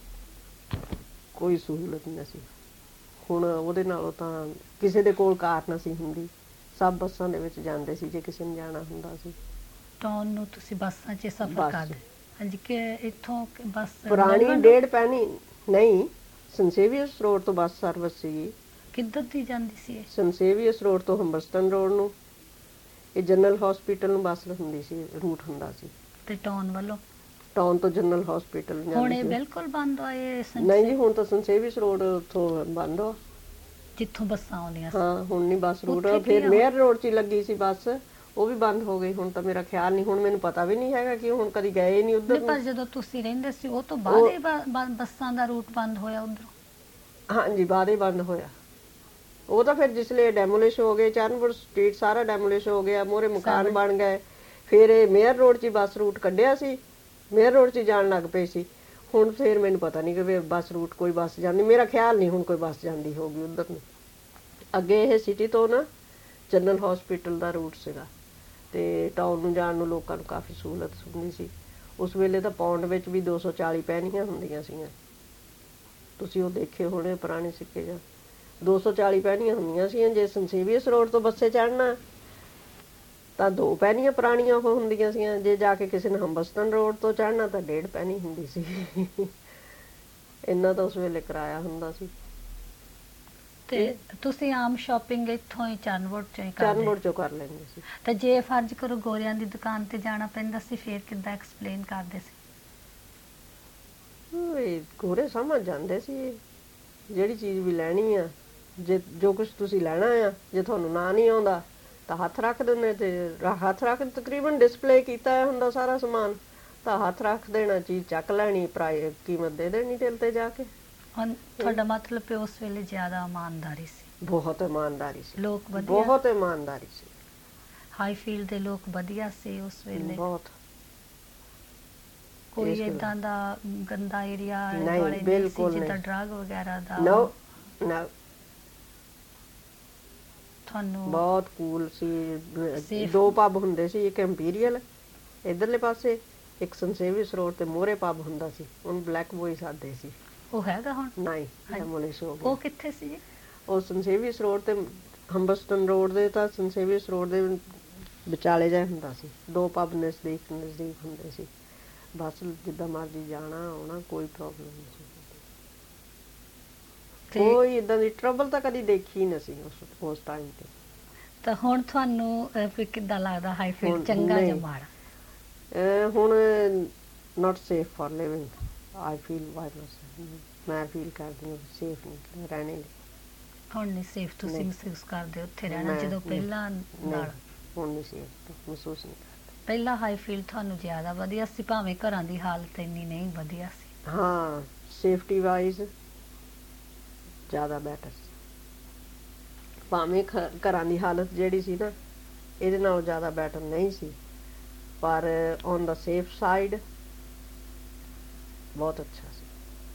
ਕੋਈ ਸਹੂਲਤ ਨਹੀਂ ਸੀ। ਹੁਣ ਉਹਦੇ ਨਾਲੋਂ ਤਾਂ ਕਿਸੇ ਦੇ ਕੋਲ ਕਾਰ ਨਹੀਂ ਸੀ ਹੁੰਦੀ, ਸਭ ਬੱਸਾਂ ਦੇ ਵਿੱਚ ਜਾਂਦੇ ਸੀ ਜੇ ਕਿਸੇ ਨੇ ਜਾਣਾ ਹੁੰਦਾ ਸੀ। ਟਾਊਨ ਨੂੰ ਤੁਸੀਂ ਬੱਸਾਂ 'ਚ ਸਫ਼ਰ ਕਰਦੇ? ਹਾਂਜੀ। ਕਿ ਇੱਥੋਂ ਬੱਸ ਪੁਰਾਣੀ ਡੇਢ ਪੈਣੀ ਨਹੀਂ, ਸੰਸੇਵੀਅਰਸ ਰੋਡ ਤੋਂ ਬੱਸ ਸਰਵਿਸ ਸੀਗੀ। ਕਿੱਧਰ ਦੀ ਜਾਂਦੀ ਸੀ ਇਹ? ਸੰਸੇਵੀਅਰਸ ਰੋਡ ਤੋਂ ਹੰਬਰਸਟਨ ਰੋਡ ਨੂੰ, ਇਹ ਜਨਰਲ ਹਸਪੀਟਲ ਨੂੰ ਬੱਸ ਹੁੰਦੀ ਸੀ, ਰੂਟ ਹੁੰਦਾ ਸੀ। ਤੇ ਟਾਊਨ ਵੱਲੋਂ? ਟਾਊਨ ਤੋਂ ਜਨਰਲ ਹਸਪੀਟਲ ਹੁਣ ਇਹ ਬਿਲਕੁਲ ਬੰਦ ਹੋਏ? ਨਹੀਂ ਜੀ, ਹੁਣ ਤਾਂ ਸੰਸੇਵੀਅਰਸ ਰੋਡ ਉੱਥੋਂ ਬੰਦ ਹੋ, ਜਿੱਥੋਂ ਬੱਸਾਂ ਆਉਂਦੀਆਂ ਸੀ। ਹਾਂ, ਹੁਣ ਨਹੀਂ ਬੱਸ ਰੂਟ। ਫਿਰ ਮੇਅਰ ਰੋਡ 'ਚ ਹੀ ਲੱਗੀ ਸੀ ਬੱਸ, ਉਹ ਵੀ ਬੰਦ ਹੋ ਗਈ। ਹੁਣ ਤਾਂ ਮੇਰਾ ਖਿਆਲ ਨਹੀਂ, ਹੁਣ ਮੈਨੂੰ ਪਤਾ ਵੀ ਨਹੀਂ ਹੈਗਾ ਕਿ ਹੁਣ ਕਦੀ ਗਏ ਨਹੀਂ ਉੱਧਰ। ਪਰ ਜਦੋਂ ਤੁਸੀਂ ਰਹਿੰਦੇ ਸੀ ਉਹ ਤੋਂ ਬਾਅਦ ਹੀ ਬੱਸਾਂ ਦਾ ਰੂਟ ਬੰਦ ਹੋਇਆ ਉੱਧਰੋਂ? ਹਾਂਜੀ, ਬਾਅਦ ਹੀ ਬੰਦ ਹੋਇਆ। ਉਹ ਤਾਂ ਫਿਰ ਜਿਸਲੇ ਡੈਮੋਲਿਸ਼ ਹੋ ਗਏ, ਚਰਨਪੁਰ ਸਟਰੀਟ ਸਾਰਾ ਡੈਮੋਲਿਸ਼ ਹੋ ਗਿਆ, ਮੋਰੇ ਮਕਾਨ ਬਣ ਗਏ, ਫਿਰ ਇਹ ਮੇਅਰ ਰੋਡ 'ਚ ਹੀ ਬੱਸ ਰੂਟ ਕੱਢਿਆ ਸੀ, ਮੇਅਰ ਰੋਡ 'ਚ ਜਾਣ ਲੱਗ ਪਏ ਸੀ। ਹੁਣ ਫਿਰ ਮੈਨੂੰ ਪਤਾ ਨਹੀਂ ਕਿ ਬੱਸ ਰੂਟ ਕੋਈ ਬੱਸ ਜਾਂਦੀ, ਮੇਰਾ ਖਿਆਲ ਨਹੀਂ ਹੁਣ ਕੋਈ ਬੱਸ ਜਾਂਦੀ ਹੋਊਗੀ ਉੱਧਰ ਨੂੰ। ਅੱਗੇ ਇਹ ਸਿਟੀ ਤੋਂ ਨਾ ਜਨਰਲ ਹਸਪੀਟਲ ਦਾ ਰੂਟ ਸੀਗਾ, ਤੇ ਟਾਊਨ ਨੂੰ ਜਾਣ ਨੂੰ ਲੋਕਾਂ ਨੂੰ ਕਾਫੀ ਸਹੂਲਤ ਹੁੰਦੀ ਸੀ। ਉਸ ਵੇਲੇ ਤਾਂ ਪੌਂਡ ਵਿੱਚ ਵੀ ਦੋ ਸੌ ਚਾਲੀ ਪੈਣੀਆਂ ਹੁੰਦੀਆਂ ਸੀਗੀਆਂ, ਤੁਸੀਂ ਉਹ ਦੇਖੇ ਹੋਣੇ ਪੁਰਾਣੇ ਸਿੱਕੇ ਜਾਂ। ਦੋ ਸੌ ਚਾਲੀ ਪੈਣੀਆਂ ਹੁੰਦੀਆਂ ਸੀ। ਜੇ ਸੰਸੇਵੀਅਰਸ ਰੋਡ ਤੋਂ ਬੱਸੇ ਚੜ੍ਹਨਾ ਤਾਂ ਦੋ ਪੈਣੀਆਂ ਪੁਰਾਣੀਆਂ ਉਹ ਹੁੰਦੀਆਂ ਸੀਗੀਆਂ, ਜੇ ਜਾ ਕੇ ਕਿਸੇ ਨੇ ਹੰਬਰਸਟਨ ਰੋਡ ਤੋਂ ਚੜ੍ਹਨਾ ਤਾਂ ਡੇਢ ਪੈਣੀ ਹੁੰਦੀ ਸੀ। ਇੰਨਾ ਤਾਂ ਉਸ ਵੇਲੇ ਕਿਰਾਇਆ ਹੁੰਦਾ ਸੀ। ਤੇ ਤੁਸੀਂ ਆਮ ਸ਼ਾਪਿੰਗ ਇੱਥੋਂ ਹੀ ਚਰਨਪੁਰ ਚੋਂ ਹੀ ਕਰਦੇ? ਚਰਨਪੁਰ ਚੋਂ ਕਰ ਲੈਂਦੇ ਸੀ। ਤੇ ਜੇ ਫਰਜ਼ ਕਰੋ ਗੋਰਿਆਂ ਦੀ ਦੁਕਾਨ ਤੇ ਜਾਣਾ ਪੈਂਦਾ ਸੀ, ਫਿਰ ਕਿੱਦਾਂ ਐਕਸਪਲੇਨ ਕਰਦੇ ਸੀ? ਗੋਰੇ ਸਮਝ ਜਾਂਦੇ ਸੀ, ਜਿਹੜੀ ਚੀਜ਼ ਵੀ ਲੈਣੀ ਆ, ਜੇ ਜੋ ਕੁਝ ਤੁਸੀਂ ਲੈਣਾ ਆ, ਜੇ ਤੁਹਾਨੂੰ ਨਾ ਨਹੀਂ ਆਉਂਦਾ ਤਾਂ ਹੱਥ ਰੱਖ ਦਿੰਦੇ, ਤੇ ਹੱਥ ਰੱਖ ਤਕਰੀਬਨ ਡਿਸਪਲੇ ਕੀਤਾ ਹੁੰਦਾ ਸਾਰਾ ਸਮਾਨ, ਤਾਂ ਹੱਥ ਰੱਖ ਦੇਣਾ, ਚੀਜ਼ ਚੱਕ ਲੈਣੀ, ਪ੍ਰਾਈਸ ਕੀਮਤ ਦੇ ਦੇਣੀ ਦਿਲ ਤੇ ਜਾ ਕੇ। ਹੁਣ ਤੁਹਾਡਾ ਮਤਲਬ ਕਿ ਉਸ ਵੇਲੇ ਜ਼ਿਆਦਾ ਇਮਾਨਦਾਰੀ ਸੀ? ਬਹੁਤ ਇਮਾਨਦਾਰੀ ਸੀ, ਲੋਕ ਵਧੀਆ, ਬਹੁਤ ਇਮਾਨਦਾਰੀ ਸੀ। ਹਾਈਫੀਲਡ ਦੇ ਲੋਕ ਵਧੀਆ ਸੀ ਉਸ ਵੇਲੇ? ਬਹੁਤ। ਕੋਈ ਏਦਾਂ ਦਾ ਗੰਦਾ ਏਰੀਆ ਨਹੀਂ, ਬਿਲਕੁਲ ਨਹੀਂ, ਜਿੱਦਾਂ ਡਰੱਗ ਵਗੈਰਾ ਦਾ? ਨੋ ਨੋ, ਤੁਹਾਨੂੰ ਬਹੁਤ ਕੂਲ ਸੀ। ਦੋ ਪੱਬ ਹੁੰਦੇ ਸੀ, ਇੱਕ ਇੰਪੀਰੀਅਲ ਇਧਰਲੇ ਪਾਸੇ, ਇੱਕ ਸੰਸੇਵੀਅਰਸ ਰੋਡ ਤੇ ਮੋਹਰੇ ਪੱਬ ਹੁੰਦਾ ਸੀ, ਉਹਨੂੰ ਬਲੈਕ ਬੋਏ ਸਾਦੇ ਸੀ। ਉਹ ਹੈਗਾ ਹੁਣ? ਨਹੀਂ, ਡੈਮੋਲਿਸ਼ ਹੋ ਗਿਆ। ਉਹ ਕਿੱਥੇ ਸੀ ਜੀ? ਉਹ ਸੰਸੇਵੀਅਰਸ ਰੋਡ ਤੇ ਹੰਬਰਸਟਨ ਰੋਡ ਦੇ, ਤਾਂ ਸੰਸੇਵੀਅਰਸ ਰੋਡ ਦੇ ਵਿਚਾਲੇ ਜਿਹਾ ਹੁੰਦਾ ਸੀ। ਦੋ ਪੱਬ ਨਜ਼ਦੀਕ ਨਜ਼ਦੀਕ ਹੁੰਦੇ ਸੀ, ਬਸ ਜਿੱਦਾਂ ਮਰਜ਼ੀ ਜਾਣਾ ਆਉਣਾ, ਕੋਈ ਪ੍ਰੋਬਲਮ ਨਹੀਂ ਸੀ। ਕੋਈ ਏਦਾਂ ਦੀ ਟਰਬਲ ਤਾਂ ਕਦੀ ਦੇਖੀ ਨਹੀਂ ਸੀ ਉਸ ਉਸ ਟਾਈਮ ਤੇ। ਤਾਂ ਹੁਣ ਤੁਹਾਨੂੰ ਕਿੱਦਾਂ ਲੱਗਦਾ ਹਾਈਫੀਲਡ, ਚੰਗਾ ਜਾਂ ਮਾੜਾ? ਹੁਣ not safe for living, I feel wireless, ਮੈਂ ਫੀਲ ਕਰਦੀ ਹਾਂ ਸੇਫ ਨਹੀਂ ਰਹਿਣੇ ਲਈ। ਹੁਣ ਨਹੀਂ ਸੇਫ ਤੁਸੀਂ ਮਹਿਸੂਸ ਕਰਦੇ ਉੱਥੇ ਰਹਿਣਾ, ਜਦੋਂ ਪਹਿਲਾਂ ਨਾਲ? ਹੁਣ ਨਹੀਂ ਸੇਫ ਮਹਿਸੂਸ ਨਹੀਂ ਕਰਦਾ। ਪਹਿਲਾਂ ਹਾਈਫੀਲਡ ਤੁਹਾਨੂੰ ਜ਼ਿਆਦਾ ਵਧੀਆ ਸੀ, ਭਾਵੇਂ ਘਰਾਂ ਦੀ ਹਾਲਤ ਇੰਨੀ ਨਹੀਂ ਵਧੀਆ ਸੀ? ਹਾਂ, ਸੇਫਟੀ ਵਾਈਜ਼ ਜ਼ਿਆਦਾ ਬੈਟਰ ਸੀ। ਭਾਵੇਂ ਘਰਾਂ ਦੀ ਹਾਲਤ ਜਿਹੜੀ ਸੀ ਨਾ ਇਹਦੇ ਨਾਲੋਂ ਜ਼ਿਆਦਾ ਬੈਟਰ ਨਹੀਂ ਸੀ, ਪਰ ਔਨ ਦਾ ਸੇਫ ਸਾਈਡ ਬਹੁਤ ਅੱਛਾ ਸੀ।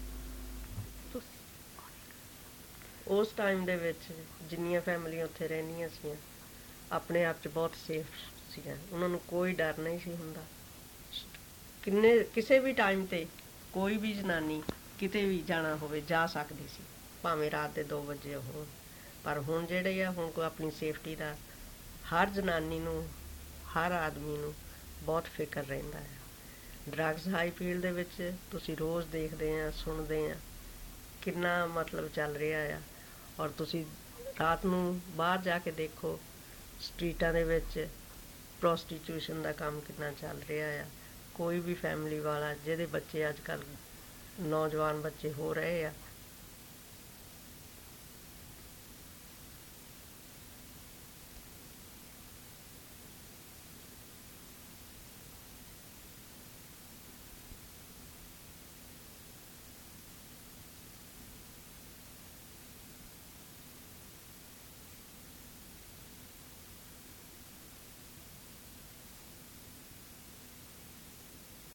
ਉਸ ਟਾਈਮ ਦੇ ਵਿੱਚ ਜਿੰਨੀਆਂ ਫੈਮਲੀਆਂ ਉੱਥੇ ਰਹਿੰਦੀਆਂ ਸੀ ਆਪਣੇ ਆਪ 'ਚ ਬਹੁਤ ਸੇਫ ਸੀਗੀਆਂ, ਉਹਨਾਂ ਨੂੰ ਕੋਈ ਡਰ ਨਹੀਂ ਸੀ ਹੁੰਦਾ। ਕਿੰਨੇ ਕਿਸੇ ਵੀ ਟਾਈਮ 'ਤੇ ਕੋਈ ਵੀ ਜਨਾਨੀ ਕਿਤੇ ਵੀ ਜਾਣਾ ਹੋਵੇ ਜਾ ਸਕਦੀ ਸੀ, ਭਾਵੇਂ ਰਾਤ ਦੇ ਦੋ ਵਜੇ ਹੋਣ। ਪਰ ਹੁਣ ਜਿਹੜੇ ਆ, ਹੁਣ ਕੋਈ ਆਪਣੀ ਸੇਫਟੀ ਦਾ ਹਰ ਜਨਾਨੀ ਨੂੰ, ਹਰ ਆਦਮੀ ਨੂੰ ਬਹੁਤ ਫਿਕਰ ਰਹਿੰਦਾ ਹੈ। ਡਰੱਗਸ ਹਾਈਫੀਲਡ ਦੇ ਵਿੱਚ ਤੁਸੀਂ ਰੋਜ਼ ਦੇਖਦੇ ਆ, ਸੁਣਦੇ ਆ ਕਿੰਨਾ ਮਤਲਬ ਚੱਲ ਰਿਹਾ ਆ। ਔਰ ਤੁਸੀਂ ਰਾਤ ਨੂੰ ਬਾਹਰ ਜਾ ਕੇ ਦੇਖੋ, ਸਟਰੀਟਾਂ ਦੇ ਵਿੱਚ ਪ੍ਰੋਸਟੀਟਿਊਸ਼ਨ ਦਾ ਕੰਮ ਕਿੰਨਾ ਚੱਲ ਰਿਹਾ ਆ। ਕੋਈ ਵੀ ਫੈਮਿਲੀ ਵਾਲਾ ਜਿਹਦੇ ਬੱਚੇ ਅੱਜ ਕੱਲ੍ਹ ਨੌਜਵਾਨ ਬੱਚੇ ਹੋ ਰਹੇ ਆ,